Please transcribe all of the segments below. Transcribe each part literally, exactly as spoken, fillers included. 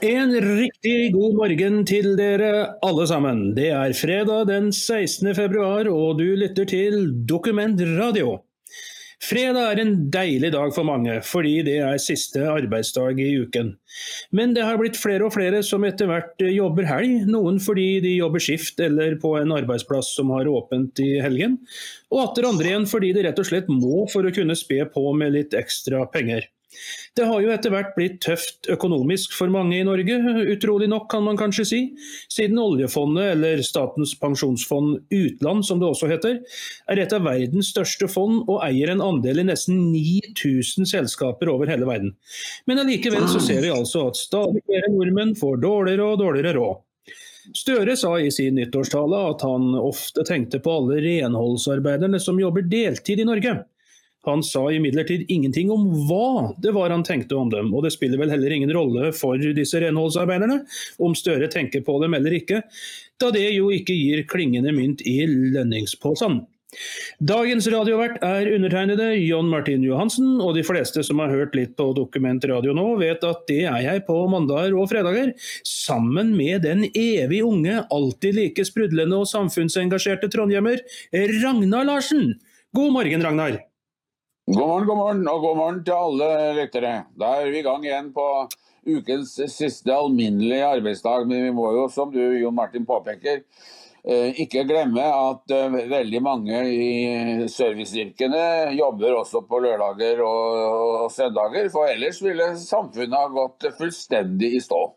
En riktig god morgen til dere alle sammen. Det er fredag den sekstende februar, og du lytter til Dokument Radio. Fredag er en deilig dag for mange, fordi det er siste arbeidsdag i uken. Men det har blitt flere og flere som etter hvert jobber helg, noen fordi de jobber skift eller på en arbeidsplass som har åpent i helgen, og atter andre igjen fordi de rett og slett må for å kunne spe på med litt ekstra penger. Det har jo etter hvert blitt tøft økonomisk for mange i Norge, utrolig nok kan man kanskje si, siden oljefondet, eller Statens pensjonsfond utland som det også heter, er et av verdens største fond og eier en andel i nesten ni tusen selskaper over hele verden. Men allikevel så ser vi altså at stadig flere nordmenn får dårligere og dårligere råd. Støre sa i sin nyttårstale at han ofte tenkte på alle renholdsarbeiderne som jobber deltid i Norge. Han sa imidlertid ingenting om hva det var han tenkte om dem, og det spiller vel heller ingen rolle for disse renholdsarbeiderne, om Støre tenker på dem eller ikke, da det jo ikke gir klingende mynt i lønningspåsen. Dagens radiovert er undertegnede Jon Martin Johansen, og de fleste som har hørt litt på Dokument Radio nå vet at det er jeg på mandager og fredager, sammen med den evig unge, alltid like sprudlende og samfunnsengasjerte trondhjemmer, Ragnar Larsen. God morgen, Ragnar. God morgen, god morgen, og god morgen til alle lyttere. Da er vi i gang igjen på ukens siste alminnelige arbeidsdag, men vi må jo, som du, Jon Martin, påpeker, ikke glemme at veldig mange i serviceyrkene jobber også på lørdager og søndager, for ellers ville samfunnet ha gått fullstendig i stå.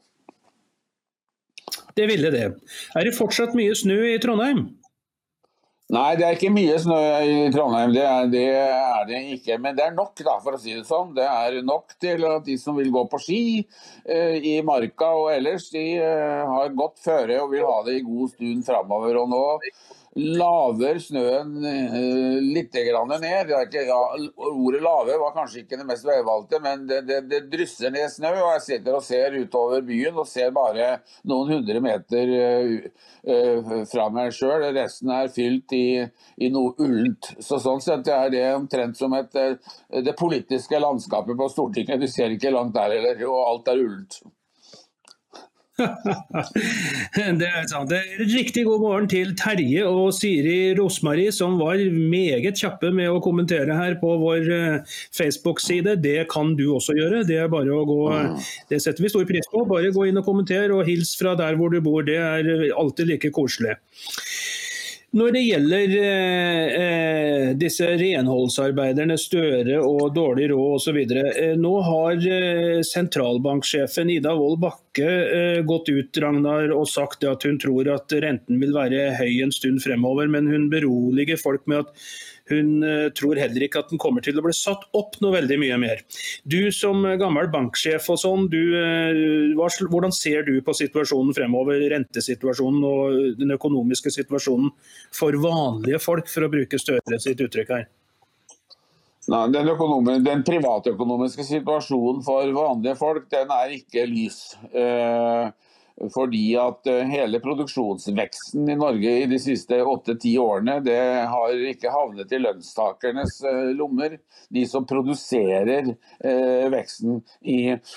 Det ville det. Er det fortsatt mye snø i Trondheim? Nei, det er ikke mye snø i Trondheim, det er, det er det ikke, men det er nok da, for å si det sånn. Det er nok til at de som vil gå på ski eh, i marka og ellers, de eh, har godt føre og vil ha det i god stund fremover, og nå laver snøen eh, litt grann ned. Det er ikke, ja, ordet lave var kanskje ikke det mest velvalgte, men det, det, det drysser ned snø, og jeg sitter og ser utover byen og ser bare noen hundre meter eh, eh, fra meg selv. Resten er fylt i, i noe ullent. Så sånn sett er det omtrent som et, det politiske landskapet på Stortinget. Du ser ikke langt der, eller, og alt er ullent. Det er sant. Det er riktig god morgen til Terje og Siri Rosmarie, som var meget kjappe med å kommentere her på vår Facebook-side. Det kan du også gjøre. Det er bare å gå, det setter vi stor pris på. Bare gå inn og kommentere og hils fra der hvor du bor. Det er alltid like koselig. Når det gjelder eh, disse renholdsarbeiderne, Støre og dårlig råd og så videre, eh, nå har eh, sentralbanksjefen Ida Woldt Bakke eh, gått ut, Ragnar, og sagt at hun tror at renten vil være høy en stund fremover, men hun beroliger folk med at hun eh, tror heller ikke at den kommer til å bli satt opp noe veldig mye mer. Du som gammel banksjef og sånn, du, eh, hva, hvordan ser du på situasjonen fremover, rentesituasjonen og den økonomiske situasjonen for vanlige folk, for å bruke Støre sitt uttrykk her? Nei, den, den privatøkonomiske situasjonen for vanlige folk, den er ikke lys. Eh, fordi at hele produksjonsveksten i Norge i de siste åtte-ti årene, det har ikke havnet i lønnstakernes eh, lommer. De som produserer eh, veksten i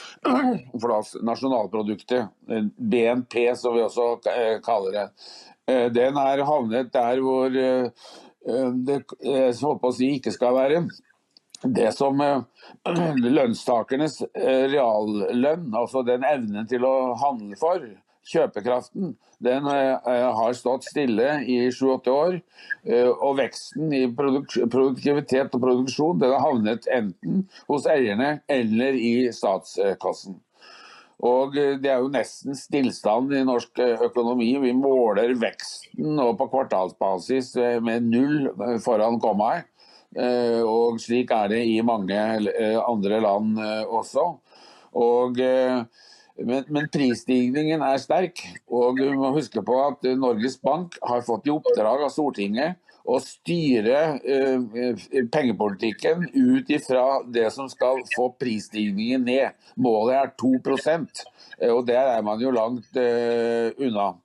nasjonalproduktet, B N P som vi også eh, kaller det. Eh, den er havnet der hvor eh, det jeg håper å si ikke skal være. Det som lønnstakernes reallønn, altså den evnen til å handle for, kjøpekraften, den har stått stille i sju-åtte år, og veksten i produk- produktivitet og produksjon, den har havnet enten hos eierne eller i statskassen. Og det er jo nesten stillstand i norsk økonomi. Vi måler veksten nå på kvartalsbasis med null foran kommaet. Og slik er det i mange andre land også. Og, men, men prisstigningen er sterk, og du må huske på at Norges Bank har fått i oppdrag av Stortinget å styre pengepolitikken ut ifra det som skal få prisstigningen ned. Målet er to prosent, og der er man jo langt unna.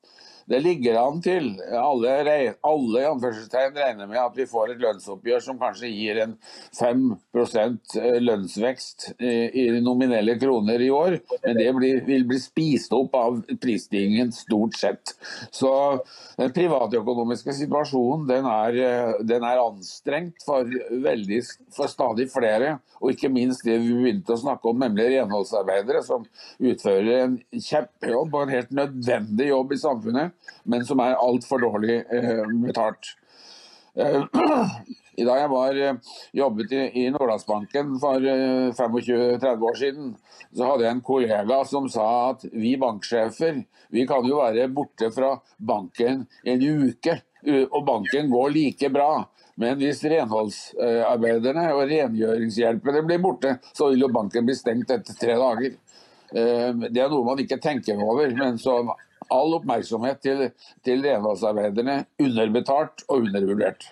Det ligger an til, alle, alle i anførselstegn regner med at vi får et lønnsoppgjør som kanskje gir en fem prosent lønnsvekst i nominelle kroner i år, men det blir, vil bli spist opp av prisstigningen stort sett. Så den privatøkonomiske situasjonen, den er, den er anstrengt for, veldig, for stadig flere, og ikke minst det vi begynte å snakke om, nemlig renholdsarbeidere som utfører en kjempejobb og en helt nødvendig jobb i samfunnet, men som er alt for dårlig eh, betalt. Eh, I dag jeg var, jobbet i, i Nordlandsbanken for eh, tjuefem til tretti år siden, så hadde jeg en kollega som sa at vi banksjefer, vi kan jo være borte fra banken en uke, og banken går like bra. Men hvis renholdsarbeiderne og rengjøringshjelpere blir borte, så vil jo banken bli stengt etter tre dager. Det er noe man ikke tenker over, men så all oppmerksomhet til, til renholdsarbeiderne underbetalt og undervurdert.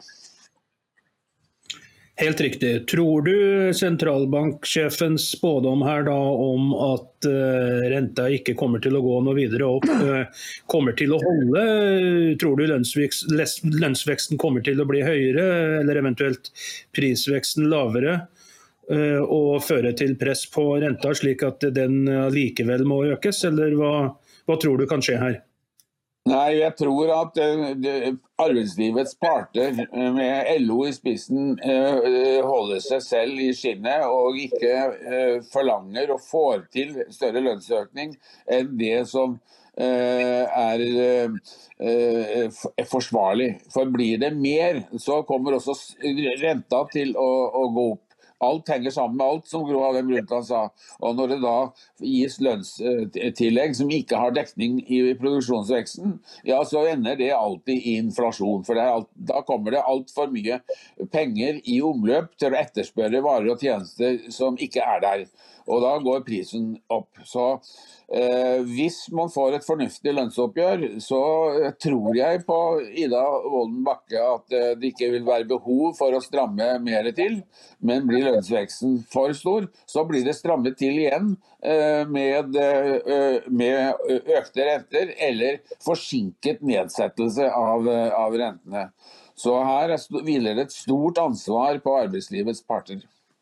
Helt riktig. Tror du sentralbanksjefens spådom her da om at uh, renta ikke kommer til å gå noe videre opp, uh, kommer til å holde? Tror du lønnsvekst, lønnsveksten kommer til å bli høyere, eller eventuelt prisveksten lavere, uh, og føre til press på renta slik at den likevel må økes, eller hva, hva tror du kan skje her? Nei, jeg tror at uh, arbeidslivets parter uh, med L O i spissen uh, holder seg selv i skinnet og ikke uh, forlanger og får til større lønnsøkning enn det som uh, er uh, uh, forsvarlig. For blir det mer, så kommer også renta til å, å gå opp. Alt henger sammen med alt, som Gro Harlem Brundtland sa. Og når det da gis lønnstillegg som ikke har dekning i produksjonsveksten, ja, så ender det alltid i inflasjon. For det er alt, da kommer det alt for mye penger i omløp til å etterspørre varer og tjenester som ikke er der. Og da går prisen opp. Så eh, hvis man får et fornuftig lønnsoppgjør, så tror jeg på Ida Wolden Bakke at eh, det ikke vil være behov for å stramme mer til, men blir lønnsveksten for stor, så blir det strammet til igjen eh, med, eh, med økte renter eller forsinket nedsettelse av, av rentene. Så her hviler det et stort ansvar på arbeidslivets parter.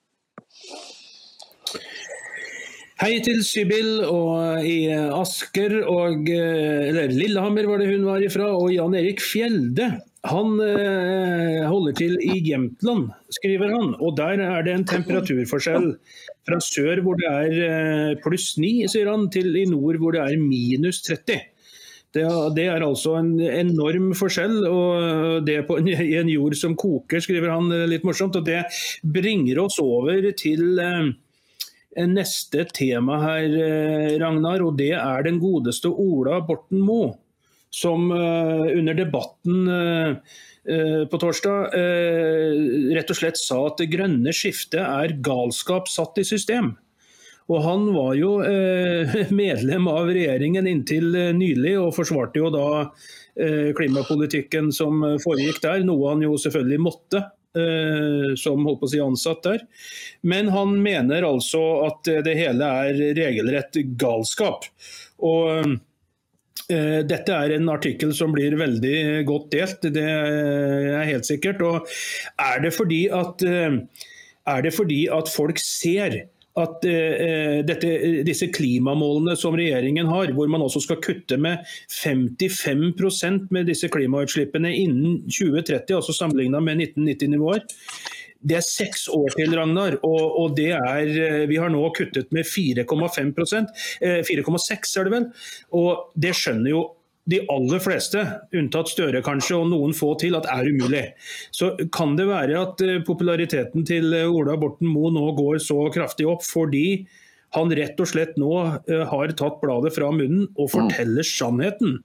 Hei til Sybil og i Asker, og, eller Lillehammer var det hun var ifra, og Jan Erik Fjelde. Han eh, holder til i Jämtland, skriver han, og der er det en temperaturforskjell fra sør hvor det er eh, pluss ni, sier han, til i nord hvor det er minus tretti. Det, det er altså en enorm forskjell, og det på en, en jord som koker, skriver han litt morsomt, og det bringer oss over til eh, neste tema her, Ragnar, og det er den godeste Ola Borten Moe, som uh, under debatten uh, uh, på torsdag uh, rett og slett sa at det grønne skiftet er galskap satt i system. Og han var jo uh, medlem av regjeringen inntil uh, nylig, og forsvarte jo da uh, klimapolitikken som foregikk der, noe han jo selvfølgelig måtte. Som holdt på å si ansatt der. Men han mener altså at det hele er regelrett galskap. Og uh, dette er en artikkel som blir veldig godt delt, det er helt sikkert. Og er det fordi at, uh, er det fordi at folk ser at uh, dette, disse klimamålene som regjeringen har, hvor man også skal kutte med femtifem prosent med disse klimautslippene innen tjue tretti, altså sammenlignet med nitten nitti-nivåer, det er seks år til, Ragnar, og, og det er, vi har nå kuttet med fire komma fem prosent, eh, fire komma seks er det vel, og det skjønner jo de aller fleste, unntatt Støre kanskje, og noen få til, at er umulig. Så kan det være at populariteten til Ola Borten Moe nå går så kraftig opp, fordi han rett og slett nå har tatt bladet fra munnen og forteller sannheten?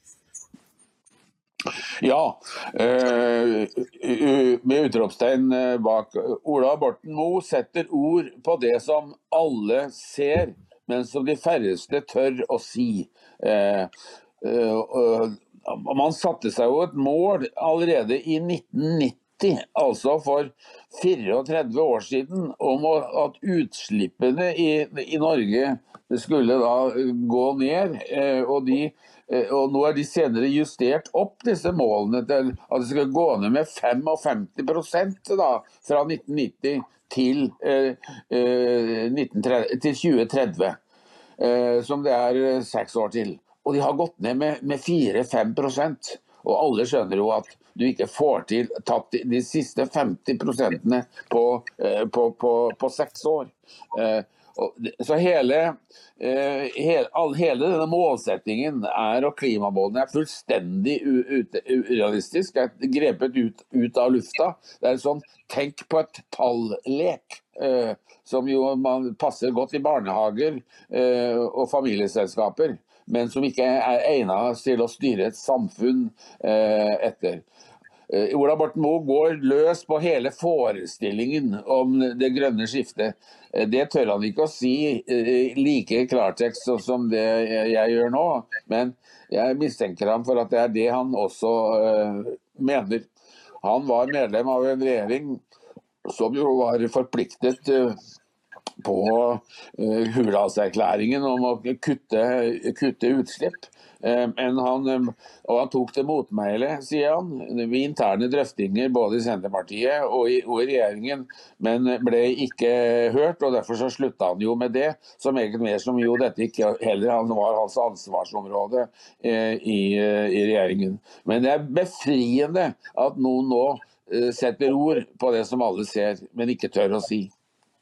Ja, øh, med utropstegn bak. Ola Borten Moe setter ord på det som alle ser, men som de færreste tør å si. Eh, Uh, uh, man satte seg jo et mål allerede i nitten nitti, altså for tretifire år siden, om at utslippene i, i Norge skulle da gå ned, uh, og de og nå er de senere justert opp disse målene til at det skal gå ned med femtifem prosent da, fra nitten nitti til, eh, nitten tretti, til tjue tretti, eh, som det er seks år til. Og de har gått ned med, med fire til fem prosent. Og alle skjønner jo at du ikke får til tatt de, de siste femti prosentene på, eh, på, på, på seks år. Eh, og, så hele, eh, hele, all, hele denne målsettingen er, og klimamålene er fullstendig u, u, urealistisk, er grepet ut, ut av lufta. Det er sånn, tenk på et tall-lek, eh, som jo man passer godt i barnehager eh, og familieselskaper, men som ikke er egnet til å styre et samfunn eh, etter. Eh, Ola Borten Moe går løs på hele forestillingen om det grønne skiftet. Eh, det tør han ikke å si eh, like klartekst som det jeg, jeg gjør nå, men jeg mistenker ham for at det er det han også eh, mener. Han var medlem av en regjering som jo var forpliktet eh, på uh, Hurdalserklæringen om å kutte, kutte utslipp. Uh, men han, um, og han tok det motmæle, sier han, ved interne drøftinger både i Senterpartiet og i, og i regjeringen, men ble ikke hørt, og derfor så sluttet han jo med det, som egentlig mer som jo dette ikke heller han var hans ansvarsområde uh, i, uh, i regjeringen. Men det er befriende at noen nå uh, setter ord på det som alle ser, men ikke tør å si.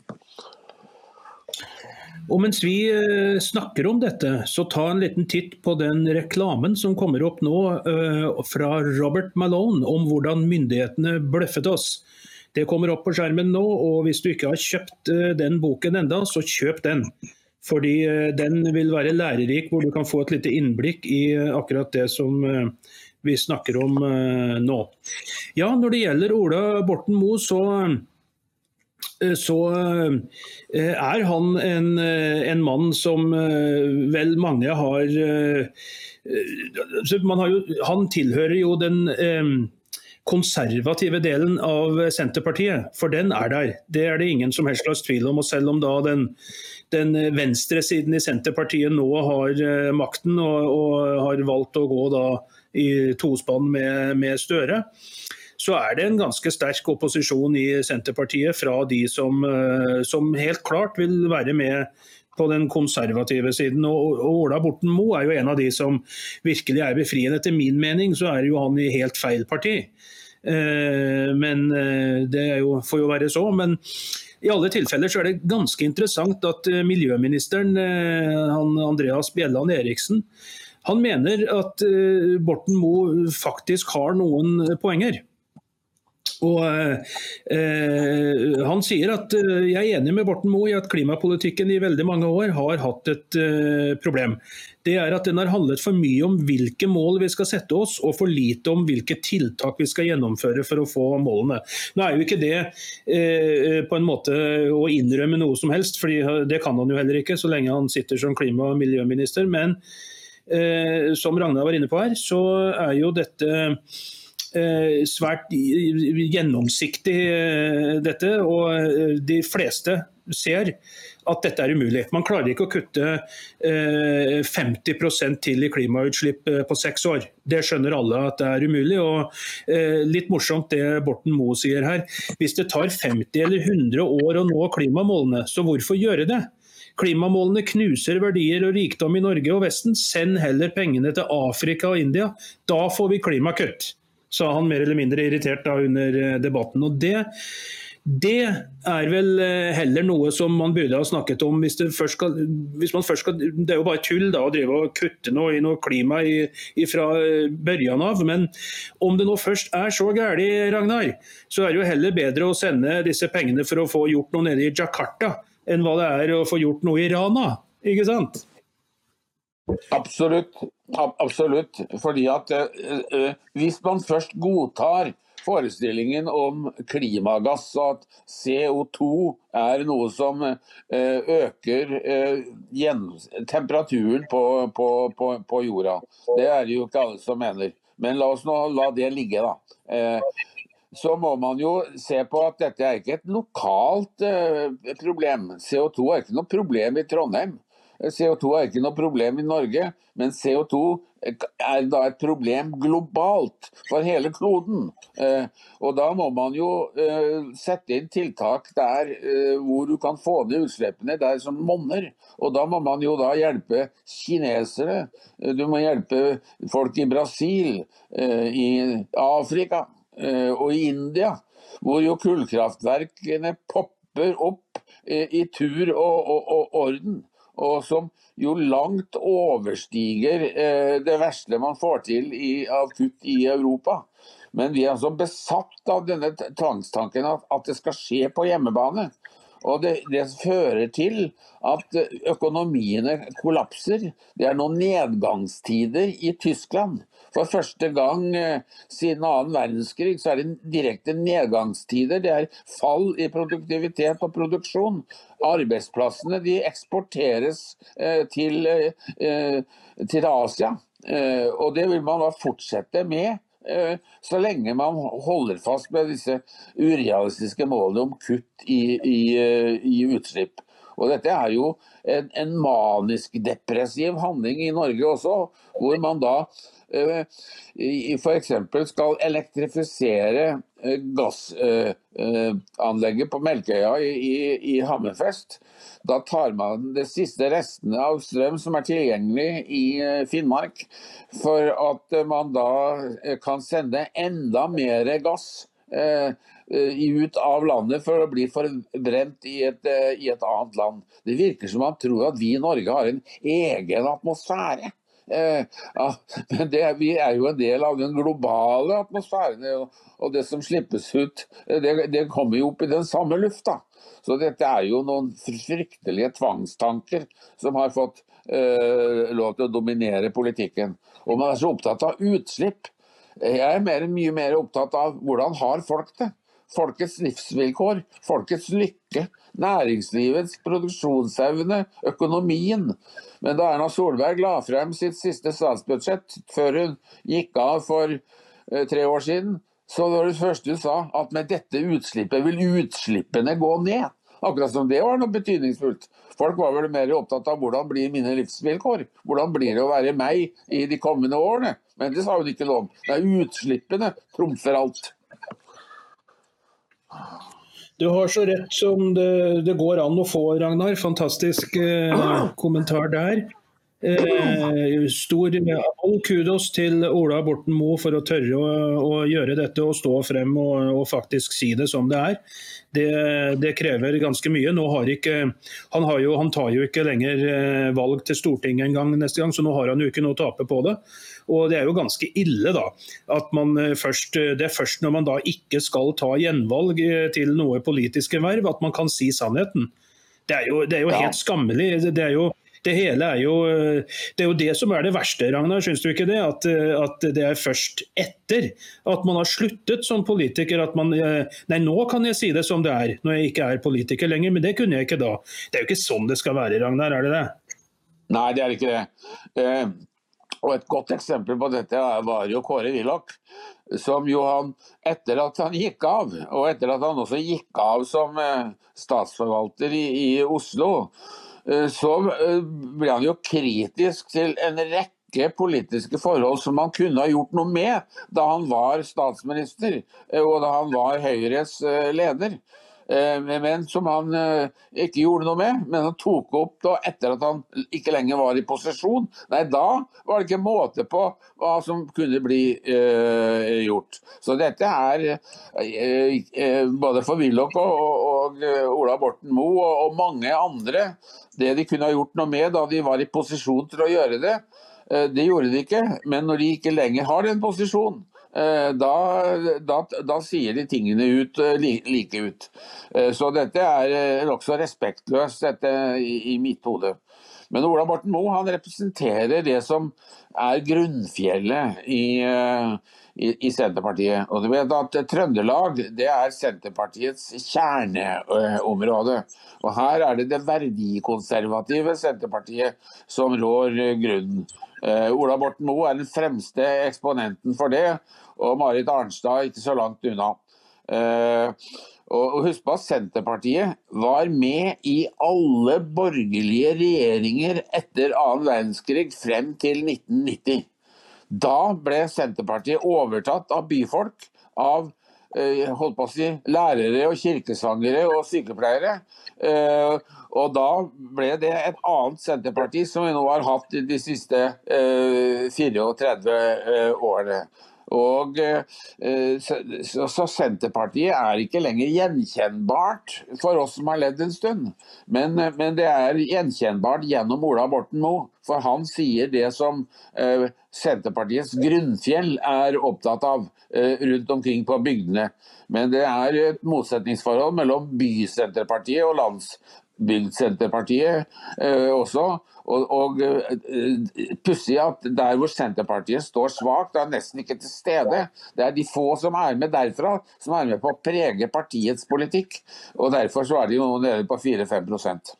Og mens vi snakker om dette, så ta en liten titt på den reklamen som kommer opp nå uh, fra Robert Malone om hvordan myndighetene bløffet oss. Det kommer opp på skjermen nå, og hvis du ikke har kjøpt uh, den boken enda, så kjøp den. Fordi uh, den vil være lærerik, hvor du kan få et lite innblikk i uh, akkurat det som uh, vi snakker om uh, nå. Ja, når det gjelder Ola Borten Moe, så... så er han en, en mann som vel mange har, man har jo, han tilhører jo den konservative delen av Senterpartiet, for den er der. Det er det ingen som helst slags tvil om, og selv om da den, den venstre siden i Senterpartiet nå har makten og, og har valgt å gå da i tospann med, med Støre, så er det en ganske sterk opposisjon i Senterpartiet fra de som, som helt klart vil være med på den konservative siden. Og Ola Borten Moe er jo en av de som virkelig er befriende. Etter min mening så er jo han i helt feil parti. Men det er jo, får jo være så. Men i alle tilfeller så er det ganske interessant at miljøministeren, han Andreas Bjelland Eriksen, han mener at Borten Moe faktisk har noen poenger. Og eh, han sier at eh, jeg er enig med Borten Moe i at klimapolitikken i veldig mange år har hatt et eh, problem. Det er at den har handlet for mye om hvilke mål vi skal sette oss, og for lite om hvilke tiltak vi skal gjennomføre for å få målene. Nå er jo ikke det eh, på en måte å innrømme noe som helst, fordi det kan han jo heller ikke så lenge han sitter som klima- og miljøminister, men eh, som Ragnar var inne på her, så er jo dette svært gjennomsiktig dette, og de fleste ser at dette er umulig. Man klarer ikke å kutte femti prosent til i klimautslipp på seks år. Det skjønner alle at det er umulig, og litt morsomt det Borten Moe sier her. Hvis det tar femti eller hundre år å nå klimamålene, så hvorfor gjøre det? Klimamålene knuser verdier og rikdom i Norge og Vesten. Send heller pengene til Afrika og India. Da får vi klimakutt, sa han mer eller mindre irritert da under debatten. Og det, det er vel heller noe som man burde ha snakket om. Hvis, det først skal, hvis man først skal, det er jo bare tull da, å drive og kutte noe i noe klima i, fra børjan av. Men om det nå først er så gærlig, Ragnar, så er det jo heller bedre å sende disse pengene for å få gjort noe nede i Jakarta, enn hva det er å få gjort noe i Rana, ikke sant? Absolutt, absolutt, fordi at eh, hvis man først godtar forestillingen om klimagass, og at C O to er noe som eh, øker eh, temperaturen på, på, på, på jorda, det er det jo ikke alle som mener, men la oss nå la det ligge da. Eh, så må man jo se på at dette er ikke et lokalt eh, problem. C O to er ikke noe problem i Trondheim. C O to er ikke noe problem i Norge, men C O to er da et problem globalt for hele kloden. Eh, og da må man jo eh, sette inn tiltak der eh, hvor du kan få ned utslippene der som monner. Og da må man jo da hjelpe kinesere, du må hjelpe folk i Brasil, eh, i Afrika eh, og i India, hvor jo kullkraftverkene popper opp eh, i tur og, og, og orden, og som jo langt overstiger eh, det verste man får til i, av kutt i Europa. Men vi er altså besatt av denne tvangstanken at, at det skal skje på hjemmebane. Og det, det fører til at økonomiene kollapser. Det er noen nedgangstider i Tyskland. For første gang eh, siden annen verdenskrig så er det direkte nedgangstider. Det er fall i produktivitet og produksjon. Arbeidsplassene de eksporteres eh, til, eh, til Asia, eh, og det vil man da fortsette med så lenge man holder fast med disse urealistiske målene om kutt i, i, i utslipp. Og dette er jo en, en manisk depressiv handling i Norge også, hvor man da eh, for eksempel skal elektrifisere eh, gassanlegget eh, på Melkøya i, i, i Hammerfest. Da tar man de siste restene av strøm som er tilgjengelig i Finnmark, for at man da kan sende enda mer gass eh, ut av landet for å bli forbrent i et, i et annet land. Det virker som man tror at vi i Norge har en egen atmosfære. Eh, ja, men det, vi er jo en del av den globale atmosfæren, og det som slippes ut, det, det kommer jo opp i den samme lufta. Så dette er jo noen fryktelige tvangstanker som har fått eh, lov til å dominere politikken. Og man er så opptatt av utslipp. Jeg er mer, mye mer opptatt av hvordan har folk det. Folkets livsvilkår, folkets lykke, næringslivets produksjonsevne, økonomien. Men da Erna Solberg la frem sitt siste statsbudsjett før hun gikk av for eh, tre år siden, så var det første hun sa at med dette utslippet vil utslippene gå ned. Akkurat som det var noe betydningsfullt. Folk var vel mer opptatt av hvordan blir mine livsvilkår, hvordan blir det å være meg i de kommende årene. Men det sa hun ikke noe om. Det er utslippene trumfer alt. Du har så rett som det, det går an å få, Ragnar. Fantastisk eh, kommentar der. Eh, stor all kudos til Ola Borten Moe for å tørre å, å gjøre dette og stå frem og, og faktisk si det som det er. Det, det krever ganske mye. Nå har ikke, han, har jo, han tar jo ikke lenger eh, valg til Stortinget en gang neste gang, så nå har han jo ikke noe å tape på det. Og det er jo ganske ille da, at man først, det er først når man da ikke skal ta gjenvalg til noe politiske verv, at man kan si sannheten. Det er jo, det er jo helt skammelig. Det er jo Det hele er jo det, er jo det som er det verste, Ragnar, synes du ikke det? At, at det er først etter at man har sluttet som politiker at man, nei nå kan jeg si det som det er, når jeg ikke er politiker lenger, men det kunne jeg ikke da. Det er jo ikke sånn det skal være, Ragnar, er det det? Nei, det er ikke det. Eh, og et godt eksempel på dette var jo Kåre Willoch, som jo han, etter at han gikk av, og etter at han også gikk av som eh, statsforvalter i, i Oslo, så ble han jo kritisk til en rekke politiske forhold som han kunne ha gjort noe med da han var statsminister og da han var Høyres leder. Men som han ikke gjorde noe med, men han tok opp da etter at han ikke lenger var i posisjon. Nei, da var det ikke måte på hva som kunne bli uh, gjort. Så dette er uh, både for Willoch og, og, og Ola Borten Moe og, og mange andre, det de kunne ha gjort noe med da de var i posisjon til å gjøre det, uh, det gjorde de ikke. Men når de ikke lenger har den posisjonen, Da, da, da sier de tingene ut, like ut. Så dette er også respektløst dette, i, i mitt hode. Men Ola Borten Moe han representerer det som er grunnfjellet i, i, i Senterpartiet. Og du vet at Trøndelag det er Senterpartiets kjerneområde. Og her er det det verdikonservative Senterpartiet som rår grunnen. Uh, Ola Borten Moe er den fremste eksponenten for det, og Marit Arnstad ikke så langt unna. Uh, Og husk på at Senterpartiet var med i alle borgerlige regjeringer etter annen verdenskrig frem til nitten nitti. Da ble Senterpartiet overtatt av byfolk, av holdt på å si, lærere og kirkesangere og sykepleiere. Og da ble det et annet Senterparti som vi nå har hatt de siste tretifire årene. Og så Senterpartiet er ikke lenger gjenkjennbart for oss som har levd en stund, men, men det er gjenkjennbart gjennom Ola Borten Moe, for han sier det som Senterpartiets grunnfjell er opptatt av rundt omkring på bygdene. Men det er et motsetningsforhold mellom bysenterpartiet og landsbygdsenterpartiet eh, også, og, og eh, pussig at der hvor Senterpartiet står svagt, er nesten ikke til stede. Det er de få som er med derfra, som er med på å prege partiets politikk, og derfor så er de jo nede på fire til fem prosent.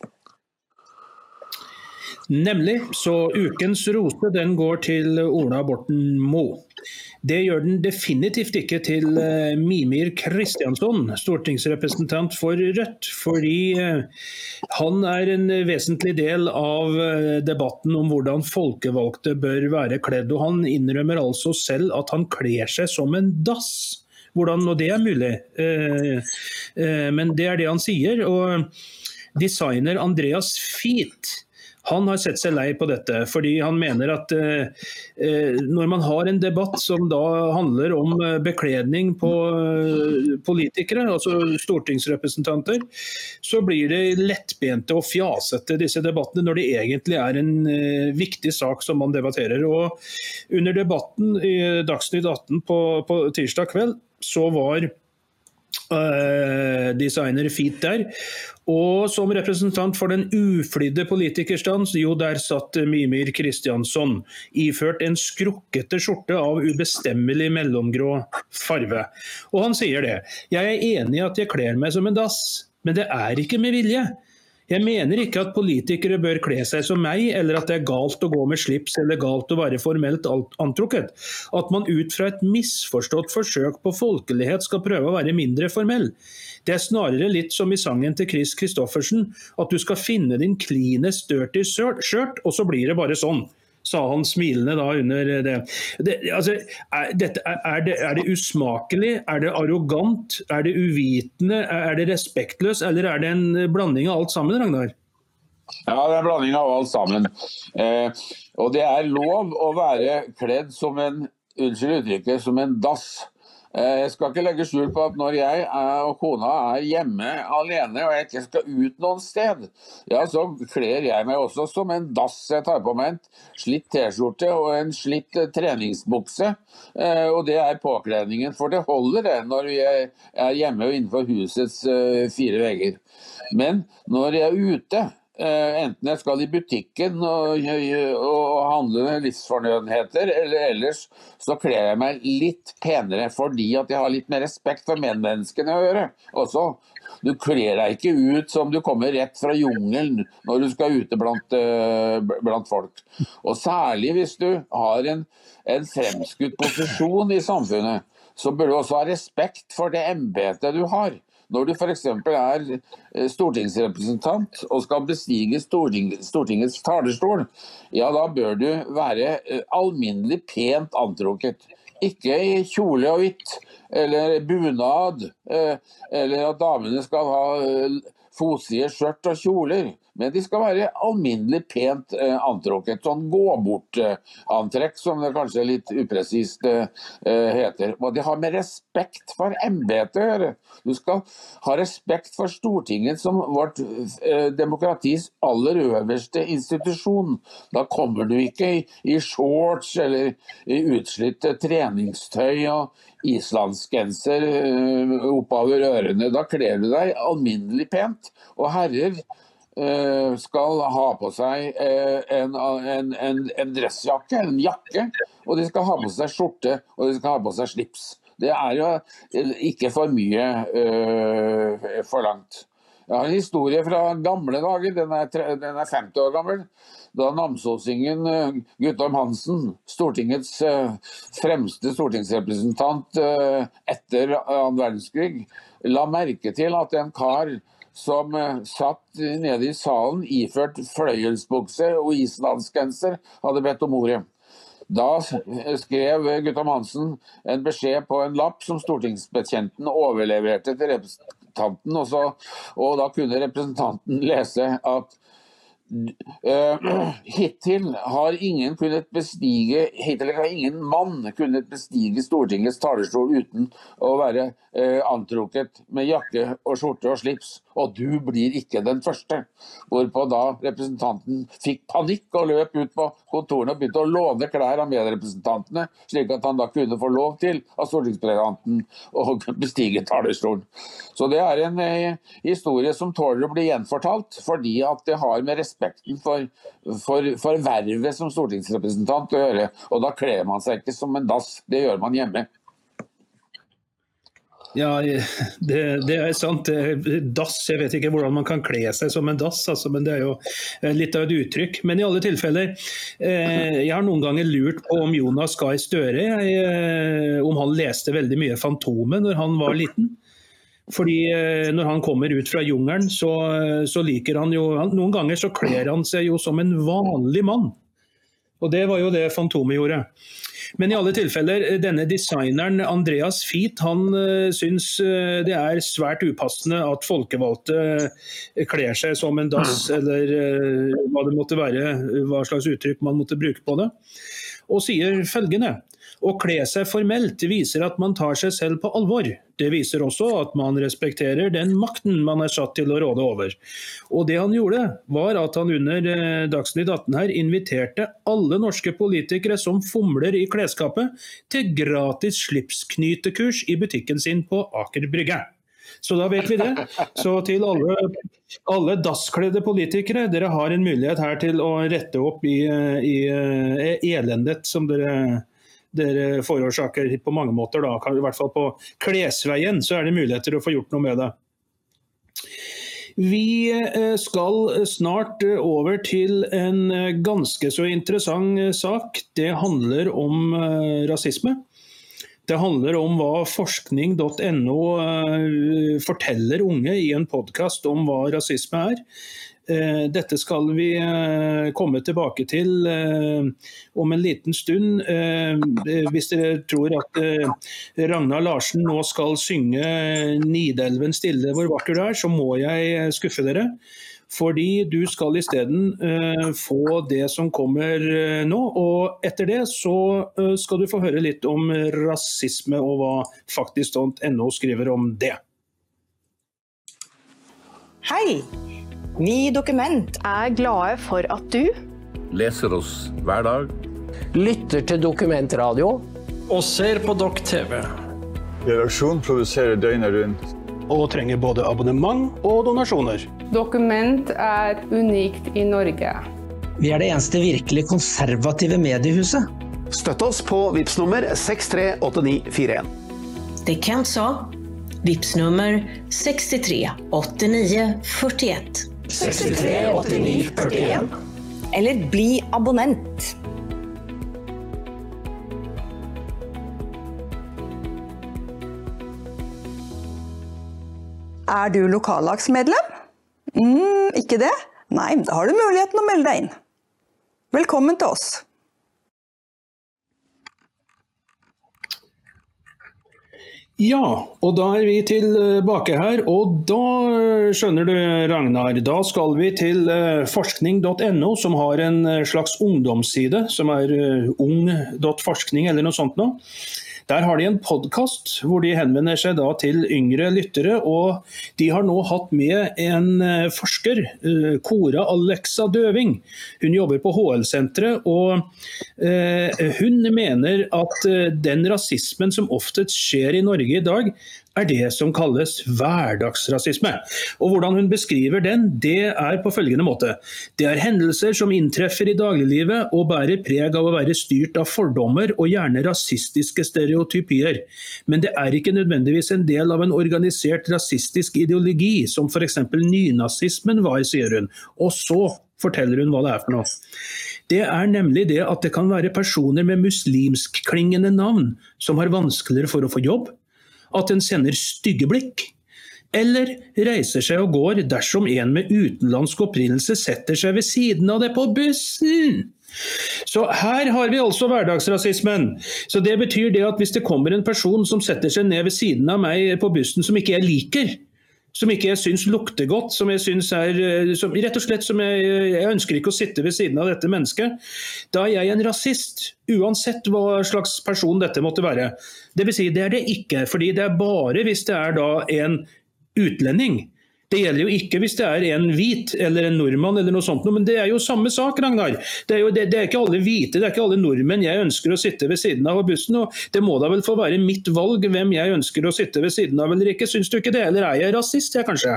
Nemlig, så ukens rose den går til Ola Borten Moe. Det gjør den definitivt ikke til uh, Mímir Kristjánsson, stortingsrepresentant for Rødt, fordi uh, han er en vesentlig del av uh, debatten om hvordan folkevalgte bør være kledd, og han innrømmer altså selv at han kler seg som en dass. Hvordan nå det er mulig, uh, uh, men det er det han sier, og designer Andreas Fiet, han har sett seg lei på dette, fordi han mener at eh, når man har en debatt som da handler om bekledning på eh, politikere, altså stortingsrepresentanter, så blir det lettbente og fjasete disse debattene når det egentlig er en eh, viktig sak som man debatterer. Og under debatten i Dagsnytt atten på, på tirsdag kveld, så var Uh, designer Fiet der, og som representant for den uflidde politikerstand, jo der satt Mímir Kristjánsson, iført en skrukkete skjorte av ubestemmelig mellomgrå farve. Og han sier det: jeg er enig i at jeg kler meg som en dass, men det er ikke med vilje. Jeg mener ikke at politikere bør kle seg som meg, eller at det er galt å gå med slips eller galt å være formelt antrukket. At man ut fra et misforstått forsøk på folkelighet skal prøve å være mindre formell. Det er snarere litt som i sangen til Chris Kristoffersen, at du skal finne din cleanest dirty shirt, og så blir det bare sånn, sa han smilende da under det. det altså, er, dette, er, det, er det usmakelig? Er det arrogant? Er det uvitende? Er det respektløs? Eller er det en blanding av alt sammen, Ragnar? Ja, det er en blanding av alt sammen. Eh, og det er lov å være kledd som en, unnskyld uttrykket, som en dass. Jeg skal ikke legge skjul på at når jeg og kona er hjemme alene og jeg ikke skal ut noen sted, ja, så kler jeg meg også som en dass. Jeg tar på meg en slitt t-skjorte og en slitt treningsbukse, og det er påkledningen, for det holder det når jeg er hjemme og innenfor husets fire vegger. Men når jeg er ute, enten jeg skal i butikken og, og handle livsfornødenheter, eller ellers så kler jeg meg litt penere fordi at jeg har litt mer respekt for medmenneskene å gjøre. Også, du kler deg ikke ut som du kommer rett fra jungelen når du skal ute blant, blant folk. Og særlig hvis du har en, en fremskutt posisjon i samfunnet, så bør du også ha respekt for det embetet du har. Når du for eksempel er stortingsrepresentant og skal bestige storting, Stortingets talerstol, ja, da bør du være alminnelig pent antrukket. Ikke i kjole og hvitt, eller bunad, eller at damene skal ha fotside skjørt og kjoler. Men de skal være alminnelig pent eh, antrukket, sånn gå-bort-antrekk, som det kanskje litt upresist eh, heter. Og det har med respekt for embetet å gjøre. Du skal ha respekt for Stortinget som vårt eh, demokratis aller øverste institusjon. Da kommer du ikke i, i shorts eller i utslitt treningstøy og islandsgenser eh, oppover ørene. Da kler du deg alminnelig pent, og herrer skal ha på seg en, en, en, en dressjakke, en jakke, og de skal ha på seg skjorte, og de skal ha på seg slips. Det er jo ikke for mye uh, for langt. Jeg har en historie fra gamle dager, den er, den er femti år gammel. Da namsåsingen Guttorm Hansen, Stortingets fremste stortingsrepresentant etter annen verdenskrig, la merke til at en kar som satt nede i salen iført fløyelsbukse og islandsgenser hadde bedt om ordet. Da skrev Guttorm Hansen en beskjed på en lapp som stortingsbetjenten overleverte til representanten. Og, så, og da kunne representanten lese at Uh, hittil har ingen kunnet bestige hittil har ingen mann kunnet bestige Stortingets talerstol uten å være uh, antrukket med jakke og skjorte og slips, og du blir ikke den første. Hvorpå da representanten fikk panikk og løp ut på kontorene og begynte å låne klær av medrepresentantene, slik at han da kunne få lov til av stortingspresidenten å bestige talerstolen. Så det er en uh, historie som tåler å bli gjenfortalt, fordi at det har med respekt For, for, for vervet som stortingsrepresentant å gjøre, og da kler man seg ikke som en dass, det gjør man hjemme. Ja, det, det er sant. Dass, jeg vet ikke hvordan man kan kle seg som en dass, altså, men det er jo litt av et uttrykk. Men i alle tilfeller, eh, jeg har noen ganger lurt på om Jonas Gahr Støre, jeg, om han leste veldig mye Fantomet når han var liten. Fordi når han kommer ut fra jungelen, så, så liker han jo, noen ganger så kler han seg jo som en vanlig mann. Og det var jo det Fantomet gjorde. Men i alle tilfeller, denne designeren Andreas Fiet, han uh, syns uh, det er svært upassende at folkevalgte kler seg som en dass, eller uh, hva det måtte være, hva slags uttrykk man måtte bruke på det. Og sier følgende: å kle seg formelt viser at man tar seg selv på alvor. Det viser også at man respekterer den makten man er satt til å råde over. Og det han gjorde, var at han under eh, Dagsnytt atten her inviterte alle norske politikere som fomler i klesskapet til gratis slipsknytekurs i butikken sin på Aker Brygge. Så da vet vi det. Så til alle, alle dasskledde politikere, dere har en mulighet her til å rette opp i, i, i elendet som dere dere forårsaker på mange måter, da. I hvert fall på klesveien så er det muligheter å få gjort noe med det. Vi skal snart over til en ganske så interessant sak. Det handler om rasisme. Det handler om hva forskning punktum no forteller unge i en podcast om hva rasisme er. Dette skal vi komme tilbake til om en liten stund. Hvis dere tror at Ragnar Larsen nå skal synge Nidelven stille hvor vakker du er, så må jeg skuffe dere. Fordi du skal i stedet få det som kommer nå, og etter det så skal du få høre litt om rasisme og hva faktisk punktum no skriver om det. Hei! Vi i Dokument er glade for at du leser oss hver dag, lytter til Dokument Radio og ser på Dok T V. Redaksjon produserer døgnet rundt og trenger både abonnement og donasjoner. Dokument er unikt i Norge. Vi er det eneste virkelig konservative mediehuset. Støtt oss på Vips nummer seks tre åtte ni fire en. Det Kent sa, Vips nummer seks tre åtte ni fire ett. seks tre åtte ni fire en. Eller bli abonnent. Er du lokallagsmedlem? Mm, ikke det? Nei, da har du muligheten å melde deg inn. Velkommen til oss. Ja, og da er vi tilbake her, og da skjønner du, Ragnar, da skal vi til forskning punktum no, som har en slags ungdomsside, som er ung punktum forskning eller noe sånt nå. Der har de en podcast hvor de henvender seg da til yngre lyttere, og de har nå hatt med en forsker, Cora Alexa Døving. Hun jobber på H L-senteret, og hun mener at den rasismen som oftest skjer i Norge i dag, er det som kalles hverdagsrasisme. Og hvordan hun beskriver den, det er på følgende måte. Det er hendelser som inntreffer i dagliglivet og bærer preg av å være styrt av fordommer og gjerne rasistiske stereotypier. Men det er ikke nødvendigvis en del av en organisert rasistisk ideologi, som for eksempel nynazismen var, sier hun. Og så forteller hun hva det er for noe. Det er nemlig det at det kan være personer med muslimsk klingende navn som har vanskeligere for å få jobb, at en sender stygge blikk, eller reiser seg og går dersom en med utenlandsk opprinnelse setter seg ved siden av det på bussen. Så her har vi altså hverdagsrasismen. Så det betyr det at hvis det kommer en person som setter seg ned ved siden av meg på bussen som ikke jeg liker, som ikke jeg synes lukter godt, som jeg synes er, som, rett og slett som jeg, jeg ønsker ikke å sitte ved siden av dette mennesket, da er jeg en rasist, uansett hva slags person dette måtte være. Det vil si, det er det ikke, fordi det er bare hvis det er da en utlending. Det gjelder jo ikke hvis det er en hvit eller en nordmann eller noe sånt, men det er jo samme sak, Ragnar. Det er jo det, det er ikke alle hvite, det er ikke alle nordmenn jeg ønsker å sitte ved siden av bussen, og det må da vel få være mitt valg hvem jeg ønsker å sitte ved siden av eller ikke. Syns du ikke det, eller er jeg rasist, jeg kanskje?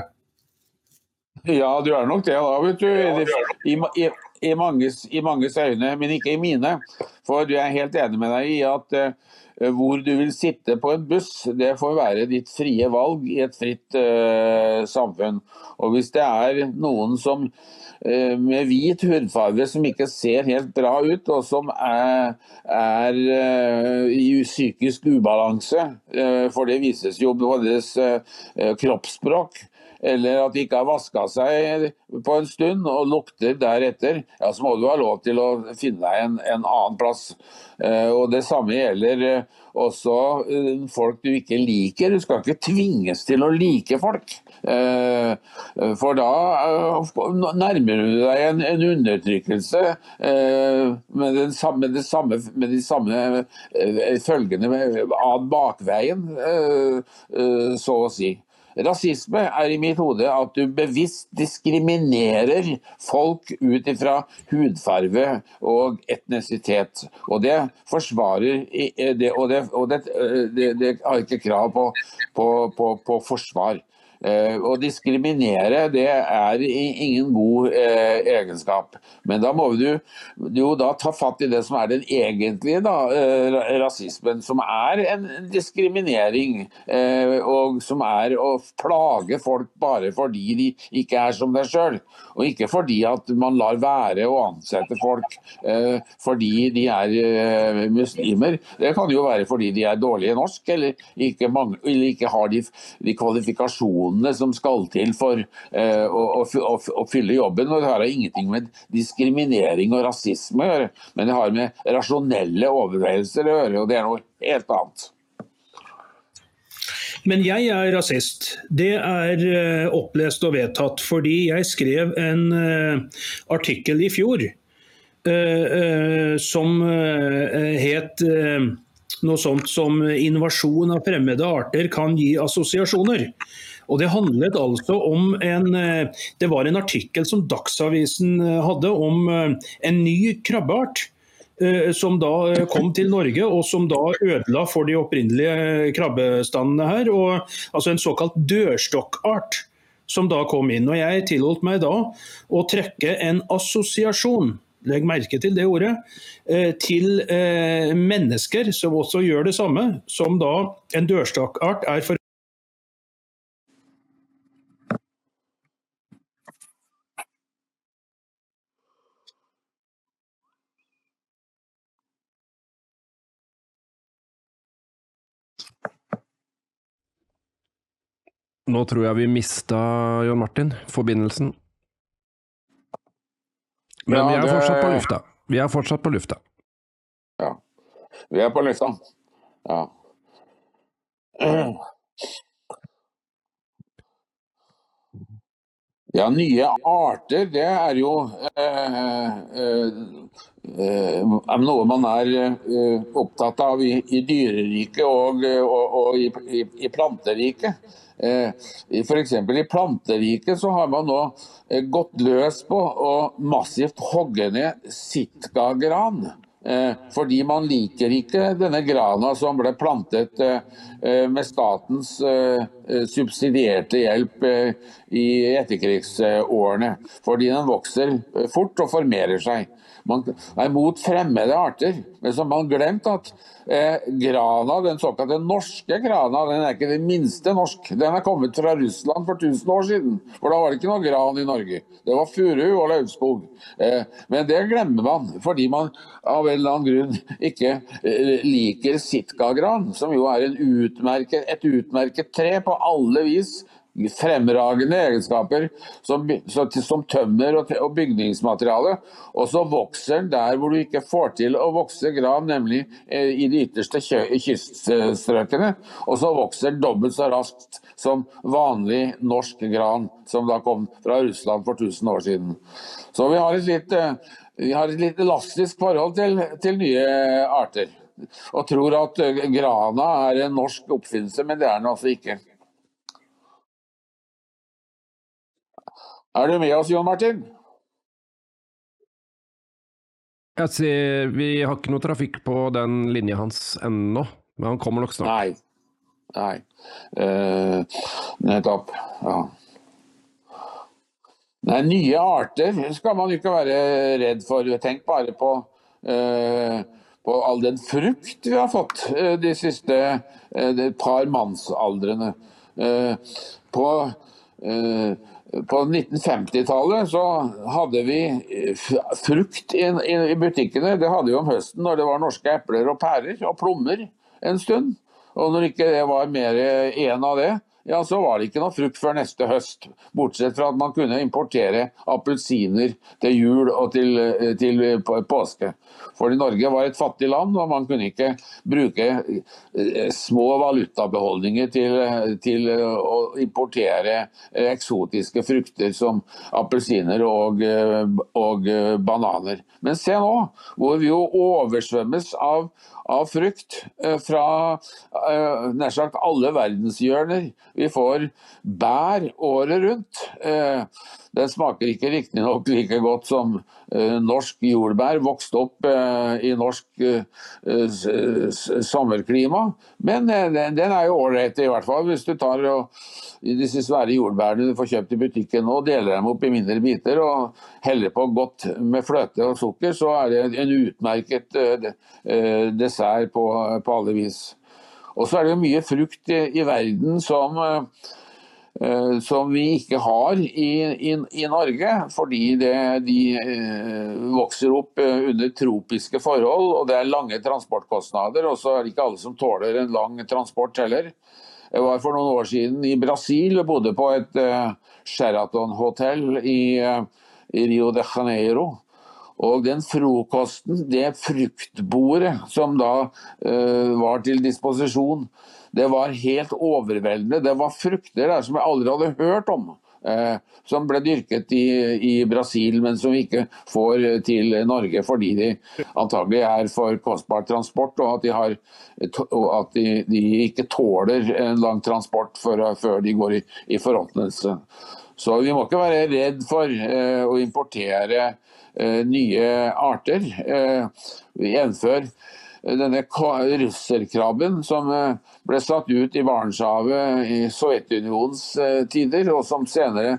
Ja, du er nok det da, vet du. I, i, i, manges, i manges øyne, men ikke i mine. For jeg er helt enig med deg i at uh, hvor du vil sitte på en buss, det får være ditt frie valg i et fritt uh, samfunn. Og hvis det er noen som uh, med hvit hudfarve som ikke ser helt bra ut, og som er, er uh, i psykisk ubalanse, uh, for det vises jo på deres uh, kroppsspråk, eller at de ikke har vasket seg på en stund og lukter deretter, ja, så må du ha lov til å finne deg en, en annen plass. Uh, og det samme gjelder uh, også uh, folk du ikke liker. Du skal ikke tvinges til å like folk. Uh, for da uh, nærmer du deg en, en undertrykkelse uh, med, den samme, det samme, med de samme uh, følgende av bakveien, uh, uh, så å si. Rasisme er i mitt hode at du bevisst diskriminerer folk ut ifra hudfarve og etnisitet. Og det forsvarer, det, og det, og det, det, det har ikke krav på, på, på, på forsvar. Eh, å diskriminere, det er ingen god eh, egenskap. Men da må du jo da ta fatt i det som er den egentlige da, eh, rasismen, som er en diskriminering, eh, og som er å plage folk bare fordi de ikke er som deg selv. Og ikke fordi at man lar være å ansette folk eh, fordi de er eh, muslimer. Det kan jo være fordi de er dårlige norsk, eller ikke, mange, eller ikke har de, de kvalifikasjoner som skal til for uh, å, å, å fylle jobben. Og det har ingenting med diskriminering og rasisme å gjøre, men det har med rasjonelle overveielser å gjøre, og det er noe helt annet. Men jeg er rasist. Det er uh, opplest og vedtatt, fordi jeg skrev en uh, artikkel i fjor uh, uh, som uh, het uh, noe sånt som invasjon av fremmede arter kan gi assosiasjoner. Og det handlet altså om en, det var en artikkel som Dagsavisen hadde om en ny krabbeart som da kom til Norge, og som da ødela for de opprinnelige krabbestandene her, og, altså en såkalt dørstokkart som da kom inn. Og jeg tillot meg da å trekke en assosiasjon, legg merke til det ordet, til mennesker som også gjør det samme, som da en dørstokkart er for Nå tror jeg vi mistet Jon Martin, forbindelsen. Men ja, vi er det... fortsatt på lufta. Vi er fortsatt på lufta. Ja, vi er på lufta. Ja. Ja, nye arter, det er jo eh, eh, noe man er eh, opptatt av i, i dyreriket og, og, og i, i, i planteriket. For eksempel i planteriket så har man nå gått løs på å massivt hogge ned sitkagran. Eh, fordi man liker ikke denne grana som ble plantet eh, med statens eh, subsidierte hjelp eh, i etterkrigsårene. Fordi den vokser fort og formerer seg. Man er mot fremmede arter, men så har man glemt at eh, grana, den såkalte norske grana, den er ikke det minste norsk. Den er kommet fra Russland for tusen år siden, for da var det ikke noe gran i Norge. Det var furu og løvskog. Eh, men det glemmer man, fordi man av en eller annen grunn ikke eh, liker sitkagran, som jo er en utmerket, et utmerket tre på alle vis. Fremragende egenskaper som, som tømmer og, og bygningsmateriale, og så vokser den der hvor du ikke får til å vokse gran, nemlig eh, i de ytterste kyststrøkene, og så vokser dobbelt så raskt som vanlig norsk gran, som da kom fra Russland for tusen år siden. Så vi har et litt, eh, vi har et litt elastisk forhold til, til nye arter, og tror at grana er en norsk oppfinnelse, men det er den altså ikke. Er du med oss, Jon Martin? Jeg ser, vi har ikke noe trafikk på den linja hans ennå, men han kommer nok snart. Nei, nei. Uh, nettopp, ja. Nei, nye arter skal man ikke være redd for. Tenk bare på, uh, på all den frukt vi har fått uh, de siste uh, par mannsaldrene. Uh, på... Uh, På nitten femti-tallet så hadde vi frukt i, i, i butikkene. Det hadde vi om høsten når det var norske epler og pærer og plommer en stund. Og når ikke det var mer en av det, ja, så var det ikke noe frukt før neste høst. Bortsett fra at man kunne importere appelsiner til jul og til, til påske. For Norge var et fattig land, og man kunne ikke bruke små valutabeholdninger til, til å importere eksotiske frukter som appelsiner og, og bananer. Men se nå, hvor vi jo oversvømmes av av frukt fra uh, nær sagt alle verdenshjørner. Vi får bær året rundt. Uh, den smaker ikke riktig nok like godt som uh, norsk jordbær, vokst opp uh, i norsk uh, sommerklima. Men uh, den, den er jo ålreit i hvert fall, hvis du tar og disse svære jordbærene du får kjøpt i butikken og deler dem opp i mindre biter og heller på godt med fløte og sukker, så er det en utmerket uh, dessert på, på alle vis. Og så er det jo mye frukt i, i verden som, uh, som vi ikke har i, i, i Norge, fordi det, de uh, vokser opp uh, under tropiske forhold, og det er lange transportkostnader, og så er det ikke alle som tåler en lang transport heller. Jeg var for noen år siden i Brasil og bodde på et uh, Sheraton-hotell i, uh, i Rio de Janeiro. Og den frokosten, det fruktbordet som da uh, var til disposisjon, det var helt overveldende. Det var frukter der som jeg aldri hadde hørt om. Eh, som ble dyrket i, i Brasil, men som vi ikke får til Norge fordi de antagelig er for kostbar transport, og at de, har, og at de, de ikke tåler en lang transport for, før de går i, i forråtnelse. Så vi må ikke være redd for eh, å importere eh, nye arter. Eh, jevnfør denne russerkrabben som ble satt ut i Barentshavet i Sovjetunionens tider, og som senere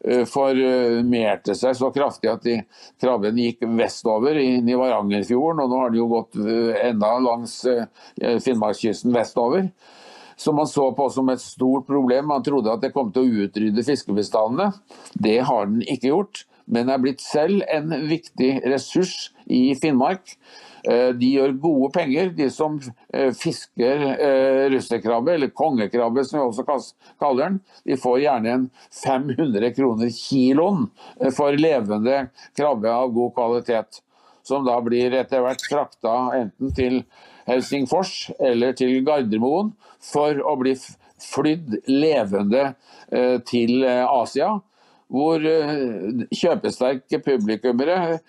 formerte seg så kraftig at de, krabben gikk vestover inn i Varangerfjorden, og nå har de jo gått enda langs Finnmarkskysten vestover. Som man så på som et stort problem. Man trodde at det kom til å utrydde fiskebestandene. Det har den ikke gjort, men er blitt selv en viktig ressurs i Finnmark. De gjør gode penger, de som fisker russerkrabbe, eller kongekrabbe som vi også kaller den. De får gjerne en fem hundre kroner kiloen for levende krabbe av god kvalitet, som da blir etter hvert frakta enten til Helsingfors eller til Gardermoen for å bli flydd levende til Asia, hvor kjøpesterke publikummere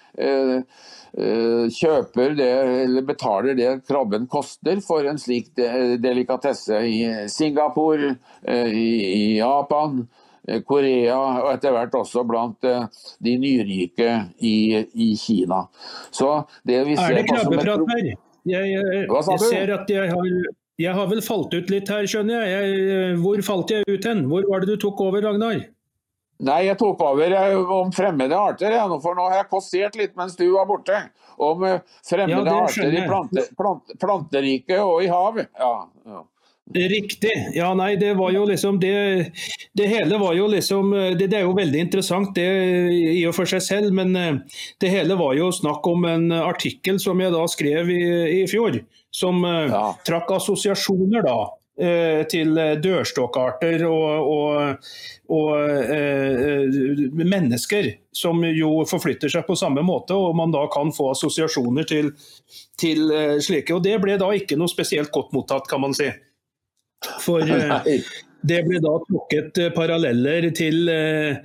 kjøper det, eller betaler det krabben koster for en slik delikatesse i Singapore, i Japan, Korea og etter hvert også blant de nyrike i, i Kina. Så det vi ser er det krabbeprat her? Jeg, jeg, jeg ser at jeg har, jeg har vel falt ut litt her, skjønner jeg. jeg. Hvor falt jeg ut hen? Hvor var det du tok over, Ragnar? Nei, jeg tok over om fremmede arter, ja, for nå har jeg kostert litt mens du var borte. Om fremmede ja, arter i plante, plant, planterike og i hav. Ja, ja. Riktig. Ja, nei, det var jo liksom det, det hele var jo liksom det, det er jo veldig interessant det i og for seg selv, men det hele var jo snakk om en artikkel som jeg da skrev i, i fjor, som ja. trakk assosiasjoner da til dørstokkarter og, og, og eh, mennesker som jo forflytter seg på samme måte, og man da kan få assosiasjoner til, til eh, slike. Og det ble da ikke noe spesielt godt mottatt, kan man si. For eh, det ble da trukket paralleller til eh,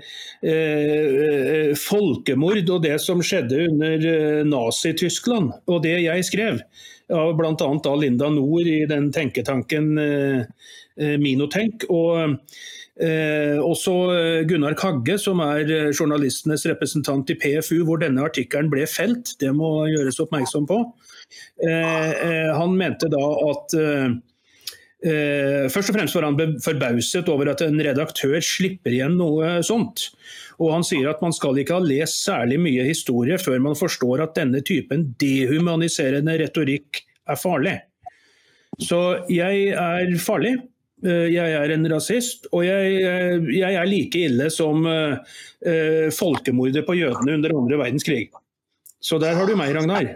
eh, folkemord og det som skjedde under eh, Nazi-Tyskland, og det jeg skrev. Ja, blant annet da Linda Nord i den tenketanken eh, Minotenk, og eh, også Gunnar Kagge, som er journalistenes representant i P F U, hvor denne artikkelen ble felt, det må gjøres oppmerksom på. Eh, eh, han mente da at eh, eh, først og fremst var han forbauset over at en redaktør slipper igjen noe sånt. Og han sier at man skal ikke ha lest særlig mye historie før man forstår at denne typen dehumaniserende retorikk er farlig. Så jeg er farlig, jeg er en rasist, og jeg, jeg er like ille som uh, folkemordet på jødene under andre verdenskrig. Så der har du meg, Ragnar.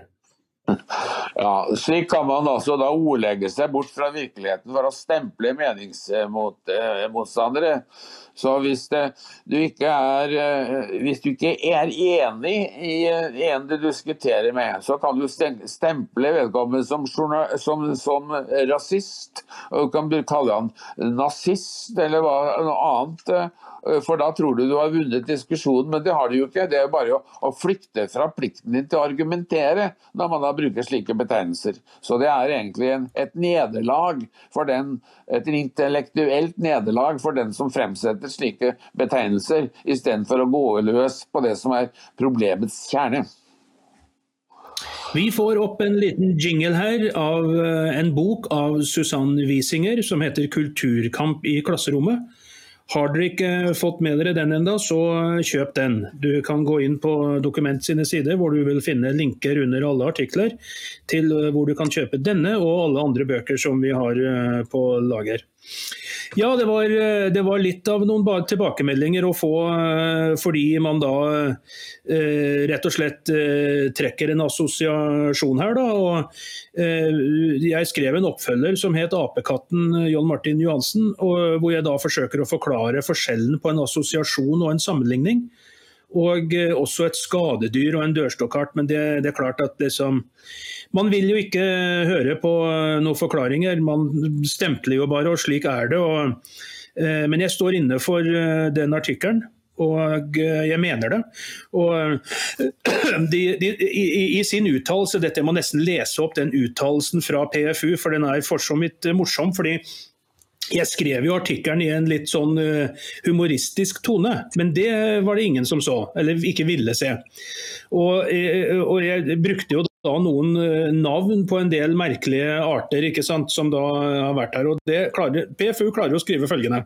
Ja, slik kan man altså da ordlegge seg bort fra virkeligheten for å stemple meningsmotstandere. Så hvis, det, du ikke er, hvis du ikke er enig i en du diskuterer med, så kan du stemple vedkommende som, som, som rasist, og du kan kalle han nazist eller hva, noe annet, for da tror du du har vunnet diskusjonen, men det har du jo ikke. Det er bare å, å flykte fra plikten din til å argumentere når man da bruker slike betegnelser. Så det er egentlig en, et nederlag for den, et intellektuelt nederlag for den som fremsetter slike betegnelser, i stedet for å gå løs på det som er problemets kjerne. Vi får opp en liten jingle her av en bok av Susanne Wiesinger som heter Kulturkamp i klasserommet. Har dere ikke fått med dere den enda, så kjøp den. Du kan gå inn på Dokument sine sider, hvor du vil finne linker under alle artikler, til hvor du kan kjøpe denne og alle andre bøker som vi har på lager. Ja, det var, det var litt av noen tilbakemeldinger å få, fordi man da eh, rett og slett eh, trekker en assosiasjon her da, og eh, jeg skrev en oppfølger som het Apekatten John Martin Johansen, og hvor jeg da forsøker å forklare forskjellen på en assosiasjon og en sammenligning, og eh, også et skadedyr og en dørstokkart, men det, det er klart at liksom, man vil jo ikke høre på noen forklaringer, man stempler jo bare, og slik er det. Og, eh, men jeg står inne for eh, den artikkelen, og eh, jeg mener det. Og de, de, i, i sin uttalelse, dette må nesten lese opp den uttalelsen fra P F U, for den er for så vidt morsom, fordi jeg skrev jo artikkelen i en litt sånn humoristisk tone, men det var det ingen som så, eller ikke ville se. Og, og jeg brukte jo da noen navn på en del merkelige arter, ikke sant, som da har vært her, og det klarer, P F U klarer å skrive følgende.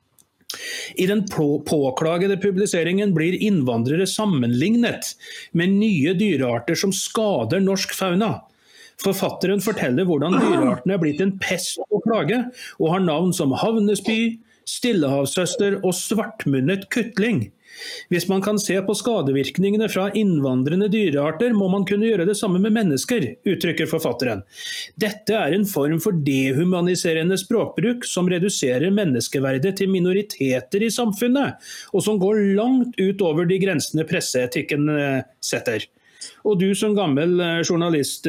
I den på- påklagede publiseringen blir innvandrere sammenlignet med nye dyrearter som skader norsk fauna. Forfatteren forteller hvordan dyreartene er blitt en pest og plage, og har navn som havnespy, stillehavssøster og svartmunnet kuttling. Hvis man kan se på skadevirkningene fra innvandrende dyrearter, må man kunne gjøre det samme med mennesker, uttrykker forfatteren. Dette er en form for dehumaniserende språkbruk som reduserer menneskeverdet til minoriteter i samfunnet, og som går langt ut over de grensene presseetikken setter. Og du som gammel journalist,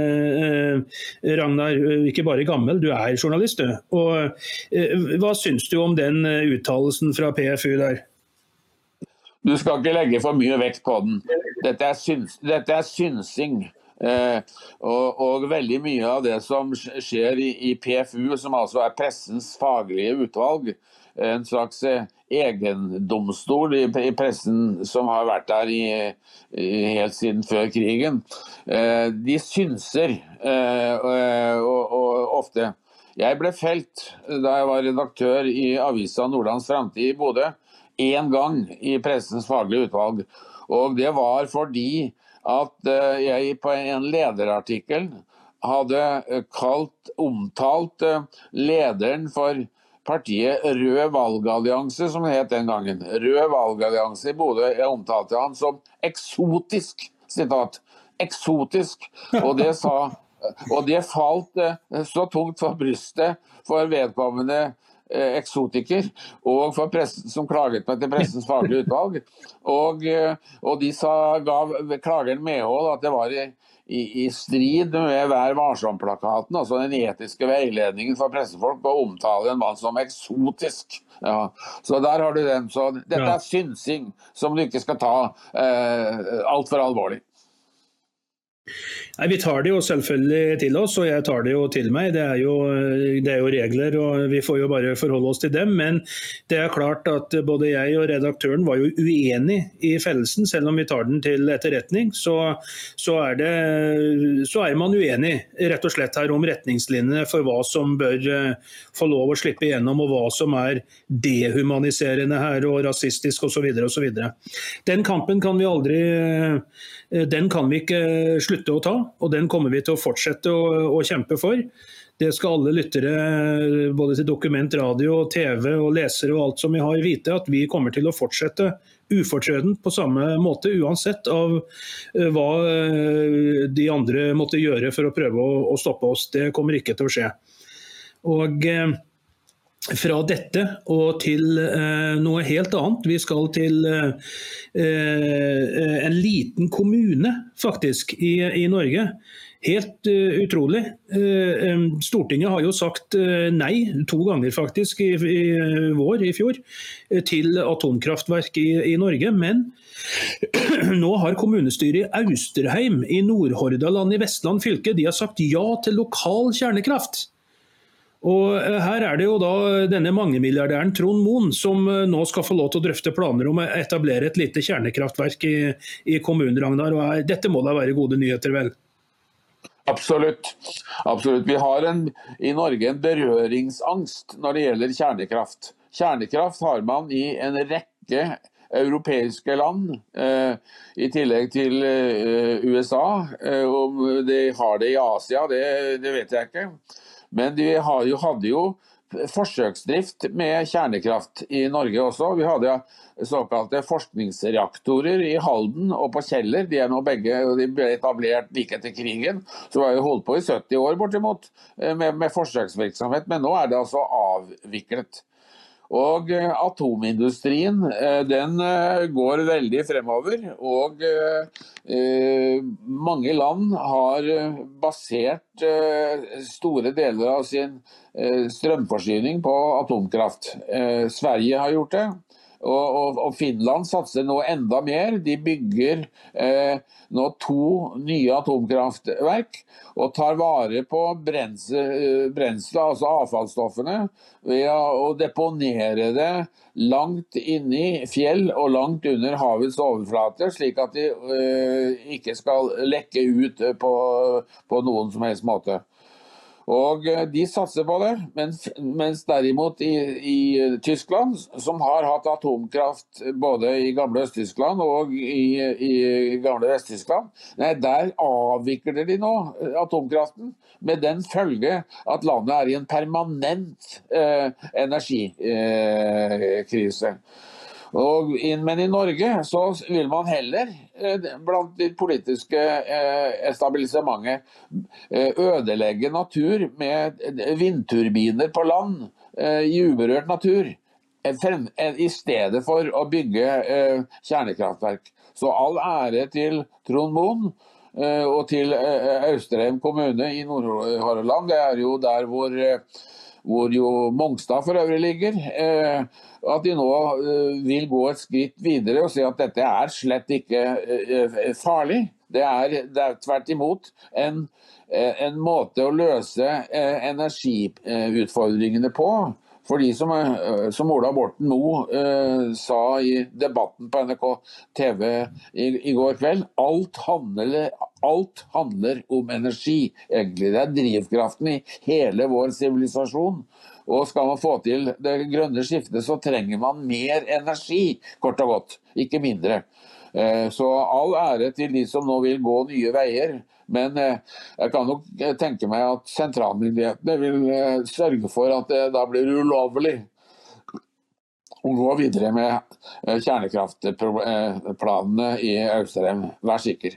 Ragnar, ikke bare gammel, du er journalist, du. Og hva synes du om den uttalelsen fra P F U der? Du skal ikke legge for mye vekt på den. Dette er, syns, dette er synsing Eh, og, og veldig mye av det som skjer i, i P F U, som altså er pressens faglige utvalg, en slags egendomstol i, i pressen som har vært der i, i, helt siden før krigen, eh, de synser eh, og, og ofte. Jeg ble felt da jeg var redaktør i avisa Nordlands Framtid i Bodø, en gang i pressens faglige utvalg. Og det var fordi at jeg på en lederartikkel hadde kalt, omtalt lederen for partiet Rød Valgallianse, som det het den gangen. Rød Valgallianse i Bodø, jeg omtalte han som eksotisk, sitat, eksotisk, og det sa, og det falt så tungt for brystet for vedkommende eksotiker, og for pressen som klaget meg til pressens faglige utvalg, og, og de sa, gav klageren medhold at det var i, i, i strid med Vær varsom-plakaten, altså den etiske veiledningen for pressefolk, å omtale en mann som eksotisk. Ja. Så der har du den. Så dette er synsing som du ikke skal ta eh, alt for alvorlig. Nei, vi tar det jo selvfølgelig til oss, og jeg tar det jo til meg. Det er jo, det er jo regler, og vi får jo bare forholde oss til dem. Men det er klart at både jeg og redaktøren var jo uenig i fellelsen, selv om vi tar den til etterretning. Så, så, er, det, så er man uenig, rett og slett her, om retningslinjene for hva som bør få lov å slippe igjennom, og hva som er dehumaniserende her, og rasistisk, og så videre, og så videre. Den kampen kan vi aldri, den kan vi ikke slutte å ta, og den kommer vi til å fortsette å, å kjempe for. Det skal alle lyttere, både til Dokument Radio, T V og lesere og alt som vi har, vite at vi kommer til å fortsette ufortrødent på samme måte, uansett av hva de andre måtte gjøre for å prøve å, å stoppe oss. Det kommer ikke til å skje. Og fra dette og til eh, noe helt annet. Vi skal til eh, en liten kommune faktisk i, i Norge. Helt uh, utrolig. Uh, Stortinget har jo sagt uh, nei to ganger faktisk i, i vår, i fjor, uh, til atomkraftverk i, i Norge. Men nå har kommunestyret i Austerheim i Nordhordaland i Vestland fylke, de har sagt ja til lokal kjernekraft. Og her er det jo da denne mangemilliardæren Trond Mohn som nå skal få lov til å drøfte planer om å etablere et lite kjernekraftverk i, i kommunen, Ragnar. Og dette må da være gode nyheter, vel? Absolutt. Absolutt. Vi har en, i Norge en berøringsangst når det gjelder kjernekraft. Kjernekraft har man i en rekke europeiske land, eh, i tillegg til eh, U S A. Eh, om de har det i Asia, det, det vet jeg ikke. Men de har jo, hadde jo forsøksdrift med kjernekraft i Norge også. Vi hadde såkalte forskningsreaktorer i Halden og på Kjeller. De er nå begge, de ble etablert like etter krigen. Så var jo holdt på i sytti år bortimot med, med forsøksvirksomhet, men nå er det altså avviklet. Og atomindustrien, den går veldig fremover, og mange land har basert store deler av sin strømforsyning på atomkraft. Sverige har gjort det. Og, og, og Finland satser nå enda mer. De bygger eh, nå to nye atomkraftverk og tar vare på brensel, brensel, altså avfallsstoffene, ved å deponere det langt inni fjell og langt under havets overflate, slik at de eh, ikke skal lekke ut på, på noen som helst måte. Og de satser på det, mens, mens derimot i, i Tyskland, som har hatt atomkraft både i gamle Øst-Tyskland og i, i gamle Vest-Tyskland, nei, der avvikler de nå atomkraften, med den følge at landet er i en permanent eh, energikrise. Eh, Og, men i Norge så vil man heller, blant det politiske etablissementet, ødelegge natur med vindturbiner på land, i uberørt natur, i stedet for å bygge kjernekraftverk. Så all ære til Trond Mohn og til Austerheim kommune i Nordhordland. Det er jo der hvor hvor jo Mongstad for øvrig ligger, eh, at de nå eh, vil gå et skritt videre og si at dette er slett ikke eh, farlig. Det er, det er tvert imot en, en måte å løse energiutfordringene på. For de som, som Ola Borten Moe eh, sa i debatten på N R K T V i, i går kveld, alt handler, alt handler om energi, egentlig. Det er drivkraften i hele vår sivilisasjon. Og skal man få til det grønne skiftet, så trenger man mer energi, kort og godt, ikke mindre. Eh, så all ære til de som nå vil gå nye veier. Men eh, jeg kan nok tenke meg at sentralmyndighetene vil eh, sørge for at det da blir ulovlig å gå videre med eh, kjernekraftplanene i Austrheim. Vær sikker.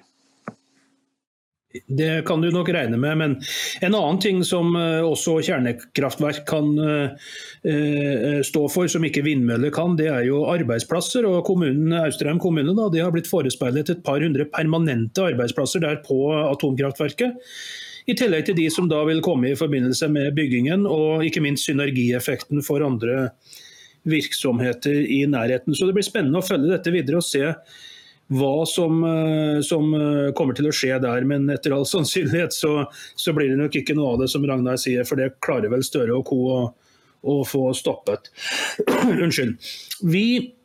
Det kan du nok regne med, men en annen ting som uh, også kjernekraftverk kan uh, uh, stå for, som ikke vindmøller kan, det er jo arbeidsplasser. Og kommunen, Austrheim kommune da, de har blitt forespeilet et par hundre permanente arbeidsplasser der på atomkraftverket. I tillegg til de som da vil komme i forbindelse med byggingen, og ikke minst synergieffekten for andre virksomheter i nærheten. Så det blir spennende å følge dette videre og se hva som, som kommer til å skje der, men etter all sannsynlighet så, så blir det nok ikke noe av det som Ragnar sier, for det klarer vel Støre og Co. å, å få stoppet. Unnskyld. Vi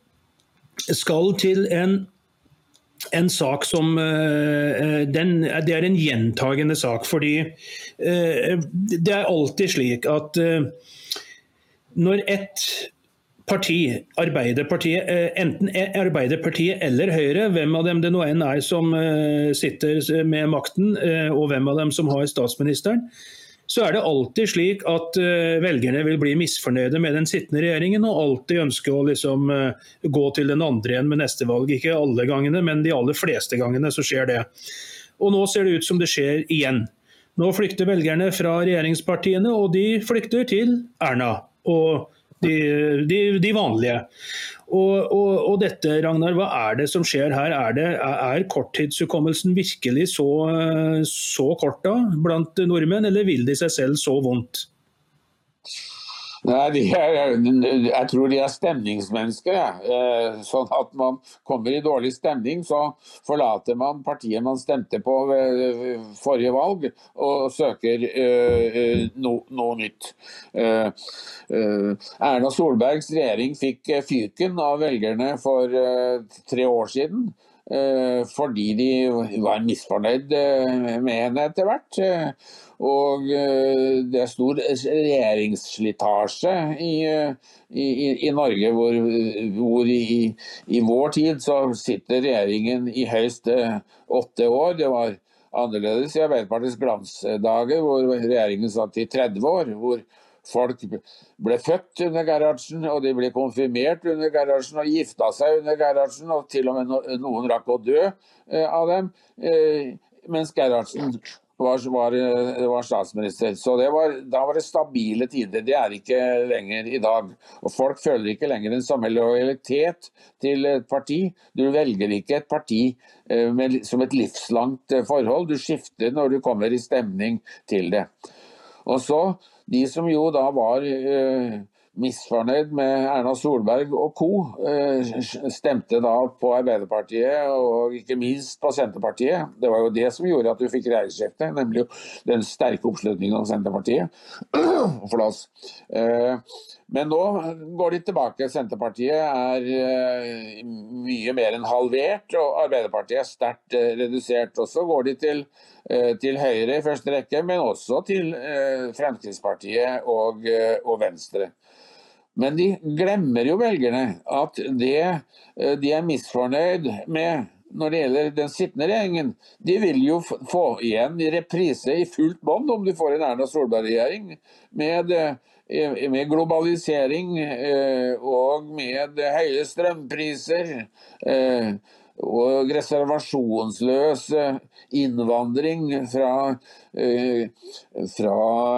skal til en, en sak som, den, det er en gjentagende sak, fordi det er alltid slik at når et parti, Arbeiderpartiet, enten Arbeiderpartiet eller Høyre, hvem av dem det nå enn er som sitter med makten, og hvem av dem som har statsministeren, så er det alltid slik at velgerne vil bli misfornøyde med den sittende regjeringen, og alltid ønske å liksom gå til den andre igjen med neste valg. Ikke alle gangene, men de aller fleste gangene så skjer det. Og nå ser det ut som det skjer igjen. Nå flykter velgerne fra regjeringspartiene, og de flykter til Erna og De, de, de vanlige. Og, og, og dette, Ragnar, hva er det som skjer her? Er, det, er korttidshukommelsen virkelig så, så kort da blant nordmenn, eller vil de seg selv så vondt? Nei, de er, jeg tror de er stemningsmennesker. Ja. Sånn at man kommer i dårlig stemning, så forlater man partiet man stemte på ved forrige valg, og søker uh, no, noe nytt. Uh, uh, Erna Solbergs regjering fikk fyken av velgerne for uh, tre år siden, uh, fordi de var misfornøyd med henne etter hvert. Og det er stor regjeringsslitasje i, i, i Norge, hvor, hvor i, i vår tid så sitter regjeringen i høyst åtte år. Det var annerledes i Arbeiderpartiets glansdager, hvor regjeringen satt i tretti år, hvor folk ble født under Gerhardsen, og de ble konfirmert under Gerhardsen, og gifta seg under Gerhardsen, og til og med noen rakk å dø av dem, mens Gerhardsen Var, var, var statsminister. Så det var, da var det stabile tider. Det er ikke lenger i dag. Og folk føler ikke lenger den samme lojalitet til et parti. Du velger ikke et parti eh, med, som et livslangt eh, forhold. Du skifter når du kommer i stemning til det. Og så, de som jo da var eh, misfornøyd med Erna Solberg og co. Stemte da på Arbeiderpartiet og ikke minst på Senterpartiet. Det var jo det som gjorde at du fikk regjeringsskifte, nemlig den sterke oppslutningen om Senterpartiet. For oss. Men nå går de tilbake. Senterpartiet er mye mer enn halvert, og Arbeiderpartiet er sterkt redusert. Og så går de til, til Høyre i første rekke, men også til Fremskrittspartiet og, og Venstre. Men de glemmer jo velgerne at det de er misfornøyd med når det gjelder den sittende regjeringen, de vil jo få igjen i reprise i fullt bånd om de får en Erna Solberg-regjering med, med globalisering og med høye strømpriser og reservasjonsløs innvandring fra, eh, fra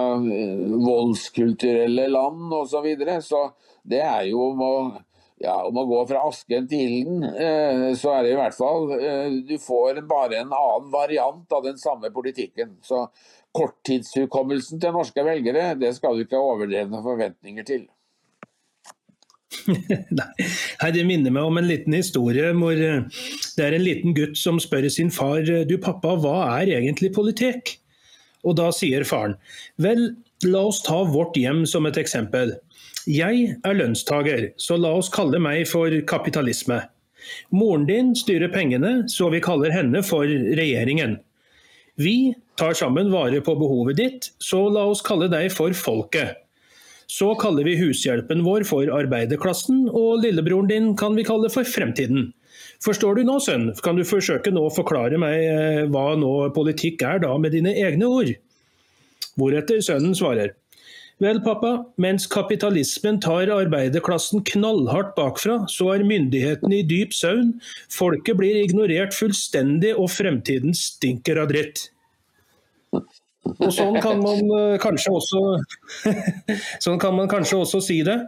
voldskulturelle land og så videre. Så det er jo om å, ja, om å gå fra asken til ilden, eh, så er det i hvert fall, eh, du får bare en annen variant av den samme politikken. Så korttidshukommelsen til norske velgere, det skal du ikke ha overdrevne forventninger til. Nei, det minner meg om en liten historie hvor det er en liten gutt som spør sin far, du pappa, hva er egentlig politikk? Og da sier faren, vel, la oss ta vårt hjem som et eksempel. Jeg er lønnstager, så la oss kalle meg for kapitalisme. Moren din styrer pengene, så vi kaller henne for regjeringen. Vi tar sammen vare på behovet ditt, så la oss kalle deg for folket. Så kaller vi hushjelpen vår for arbeiderklassen, og lillebroren din kan vi kalle for fremtiden. Forstår du nå, sønn? Kan du forsøke nå å forklare meg hva nå politikk er da med dine egne ord? Hvoretter sønnen svarer, vel pappa, mens kapitalismen tar arbeiderklassen knallhardt bakfra, så er myndigheten i dyp søvn, folket blir ignorert fullstendig og fremtiden stinker av dritt. Og sånn kan man kanskje også sånn kan man kanskje også si det,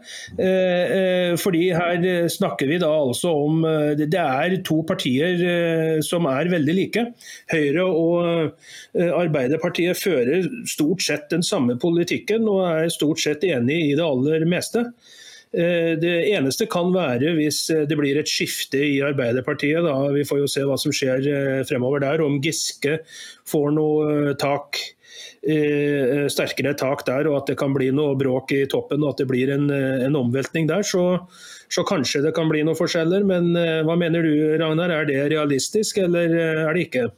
eh, fordi her snakker vi da altså om det er to partier som er veldig like. Høyre og Arbeiderpartiet fører stort sett den samme politikken og er stort sett enige i det aller meste. Det eneste kan være hvis det blir et skifte i Arbeiderpartiet, da. Vi får jo se hva som skjer fremover der, om Giske får noe tak sterkere tak der, og at det kan bli noe bråk i toppen, og at det blir en, en omveltning der, så, så kanskje det kan bli noen forskjeller. Men hva mener du, Ragnar? Er det realistisk, eller er det ikke?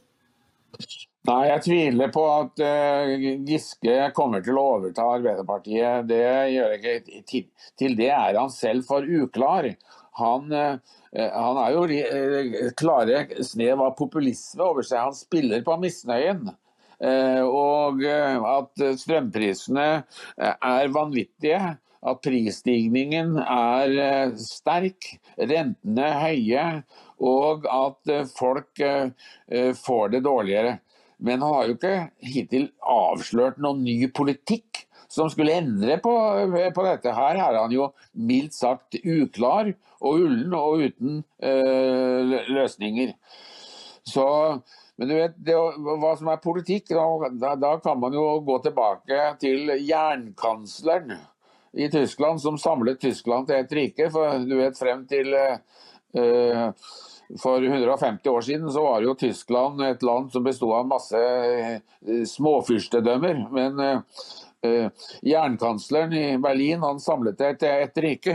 Nei, jeg tviler på at uh, Giske kommer til å overta Arbeiderpartiet. Det gjør jeg ikke. Til, til det er han selv for uklar. Han, uh, han er jo uh, klare snev av populisme over seg. Han spiller på misnøyen. Uh, og uh, at strømprisene uh, er vanvittige, at prisstigningen er uh, sterk, rentene høye, og at uh, folk uh, uh, får det dårligere. Men han har jo ikke hittil avslørt noen ny politikk som skulle endre på, på dette. Her er han jo mildt sagt uklar og ullen og uten uh, løsninger. Så... Men du vet, det, hva som er politikk, da, da kan man jo gå tilbake til jernkansleren i Tyskland, som samlet Tyskland til et rike. For du vet, frem til uh, for hundre og femti år siden så var jo Tyskland et land som bestod av masse uh, småfyrstedømmer. Men uh, uh, jernkansleren i Berlin, han samlet det til et rike.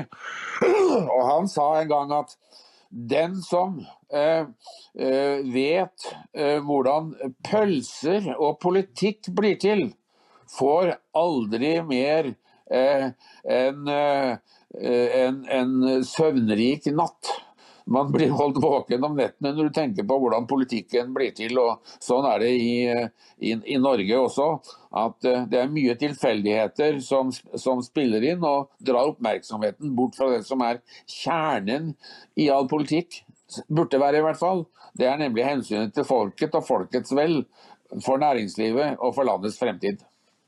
Og han sa en gang at den som eh, eh, vet eh, hvordan pølser og politikk blir til, får aldri mer eh, en, eh, en, en søvnrik natt. Man blir holdt våken om nettene når du tenker på hvordan politikken blir til, og sånn er det i, i, i Norge også, at det er mye tilfeldigheter som, som spiller inn og drar oppmerksomheten bort fra det som er kjernen i all politikk, burde være i hvert fall. Det er nemlig hensynet til folket og folkets vel, for næringslivet og for landets fremtid.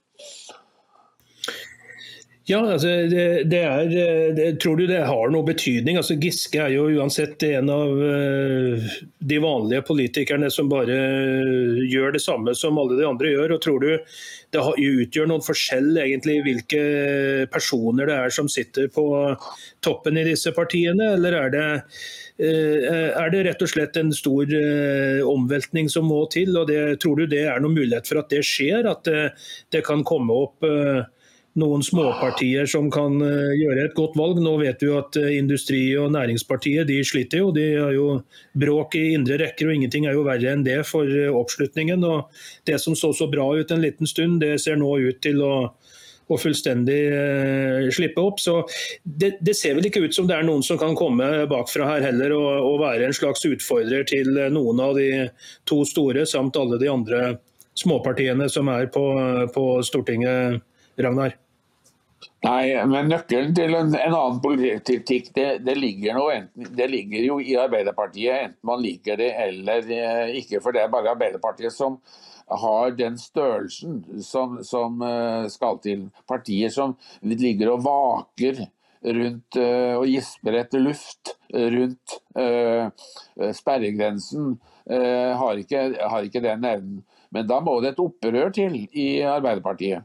Ja, altså, det, det er, det, tror du det har noe betydning? Altså, Giske er jo uansett en av uh, de vanlige politikerne som bare gjør det samme som alle de andre gjør, og tror du det har, utgjør noen forskjell egentlig hvilke personer det er som sitter på toppen i disse partiene, eller er det, uh, er det rett og slett en stor uh, omveltning som må til, og det, tror du det er noen mulighet for at det skjer, at det, det kan komme opp uh, noen småpartier som kan uh, gjøre et godt valg? Nå vet vi jo at uh, Industri- og Næringspartiet de sliter jo, de har jo bråk i indre rekker, og ingenting er jo verre enn det for uh, oppslutningen. Og det som så så bra ut en liten stund, det ser nå ut til å, å fullstendig uh, slippe opp. Så det, det ser vel ikke ut som det er noen som kan komme bakfra her heller og, og være en slags utfordrer til uh, noen av de to store, samt alle de andre småpartiene som er på, på Stortinget, Ragnar. Nei, men nøkkelen til en, en annen politikk, det, det, ligger noe, enten, det ligger jo i Arbeiderpartiet, enten man liker det eller eh, ikke, for det er bare Arbeiderpartiet som har den størrelsen som, som eh, skal til. Partier som ligger og vaker rundt eh, og gisper etter luft rundt eh, sperregrensen, eh, har, ikke, har ikke den evnen. Men da må det et opprør til i Arbeiderpartiet.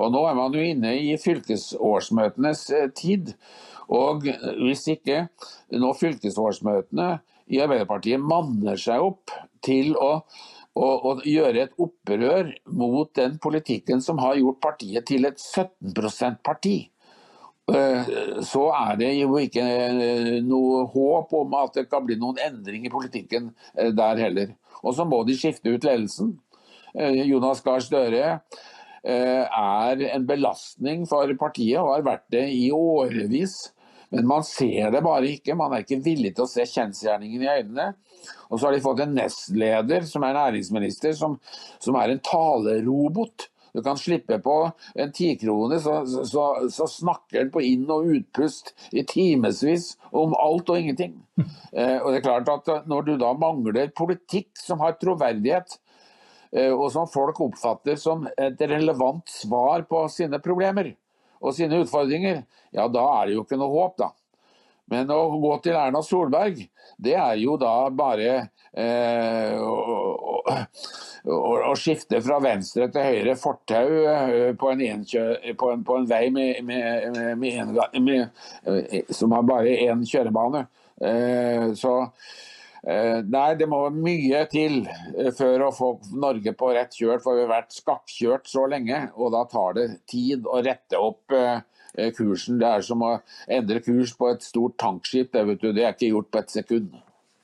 Og nå er man jo inne i fylkesårsmøtenes tid, og hvis ikke nå fylkesårsmøtene i Arbeiderpartiet manner seg opp til å, å, å gjøre et opprør mot den politikken som har gjort partiet til et sytten prosent parti, så er det jo ikke noe håp om at det kan bli noen endring i politikken der heller. Og så må de skifte ut ledelsen. Jonas Gahr Støre er en belastning for partiet og har vært det i årevis. Men man ser det bare ikke, man er ikke villig til å se kjensgjerningen i øynene. Og så har de fått en nestleder som er næringsminister, som, som er en talerobot. Du kan slippe på en tikrone, så, så, så snakker den på inn- og utpust i timesvis om alt og ingenting. Eh, og det er klart at når du da mangler politikk som har troverdighet, eh, og som folk oppfatter som et relevant svar på sine problemer og sine utfordringer, ja, da er det jo ikke noe håp, da. Men å gå til Erna Solberg, det er jo da bare eh, å, å, å skifte fra venstre til høyre fortau på en, enkjø, på en, på en vei med, med, med en, med, som har bare én kjørebane. Eh, så eh, nei, det må mye til før å få Norge på rett kjørt, for vi har vært skakkjørt så lenge, og da tar det tid å rette opp eh, kursen. Det er som å endre kurs på et stort tankskip, det, vet du, det er ikke gjort på et sekund.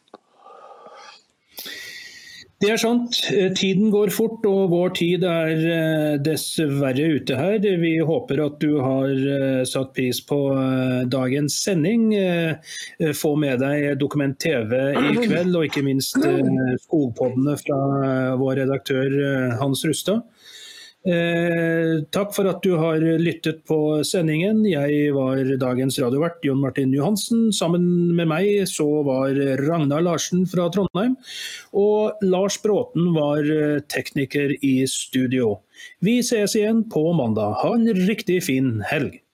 Det er sant, tiden går fort, og vår tid er dessverre ute her. Vi håper at du har satt pris på dagens sending. Få med deg Dokument T V i kveld, og ikke minst skogpoddene fra vår redaktør Hans Rustad. Eh, takk for at du har lyttet på sendingen. Jeg var dagens radiovert Jon Martin Johansen. Sammen med meg så var Ragnar Larsen fra Trondheim, og Lars Bråten var tekniker i studio. Vi ses igjen på mandag. Ha en riktig fin helg.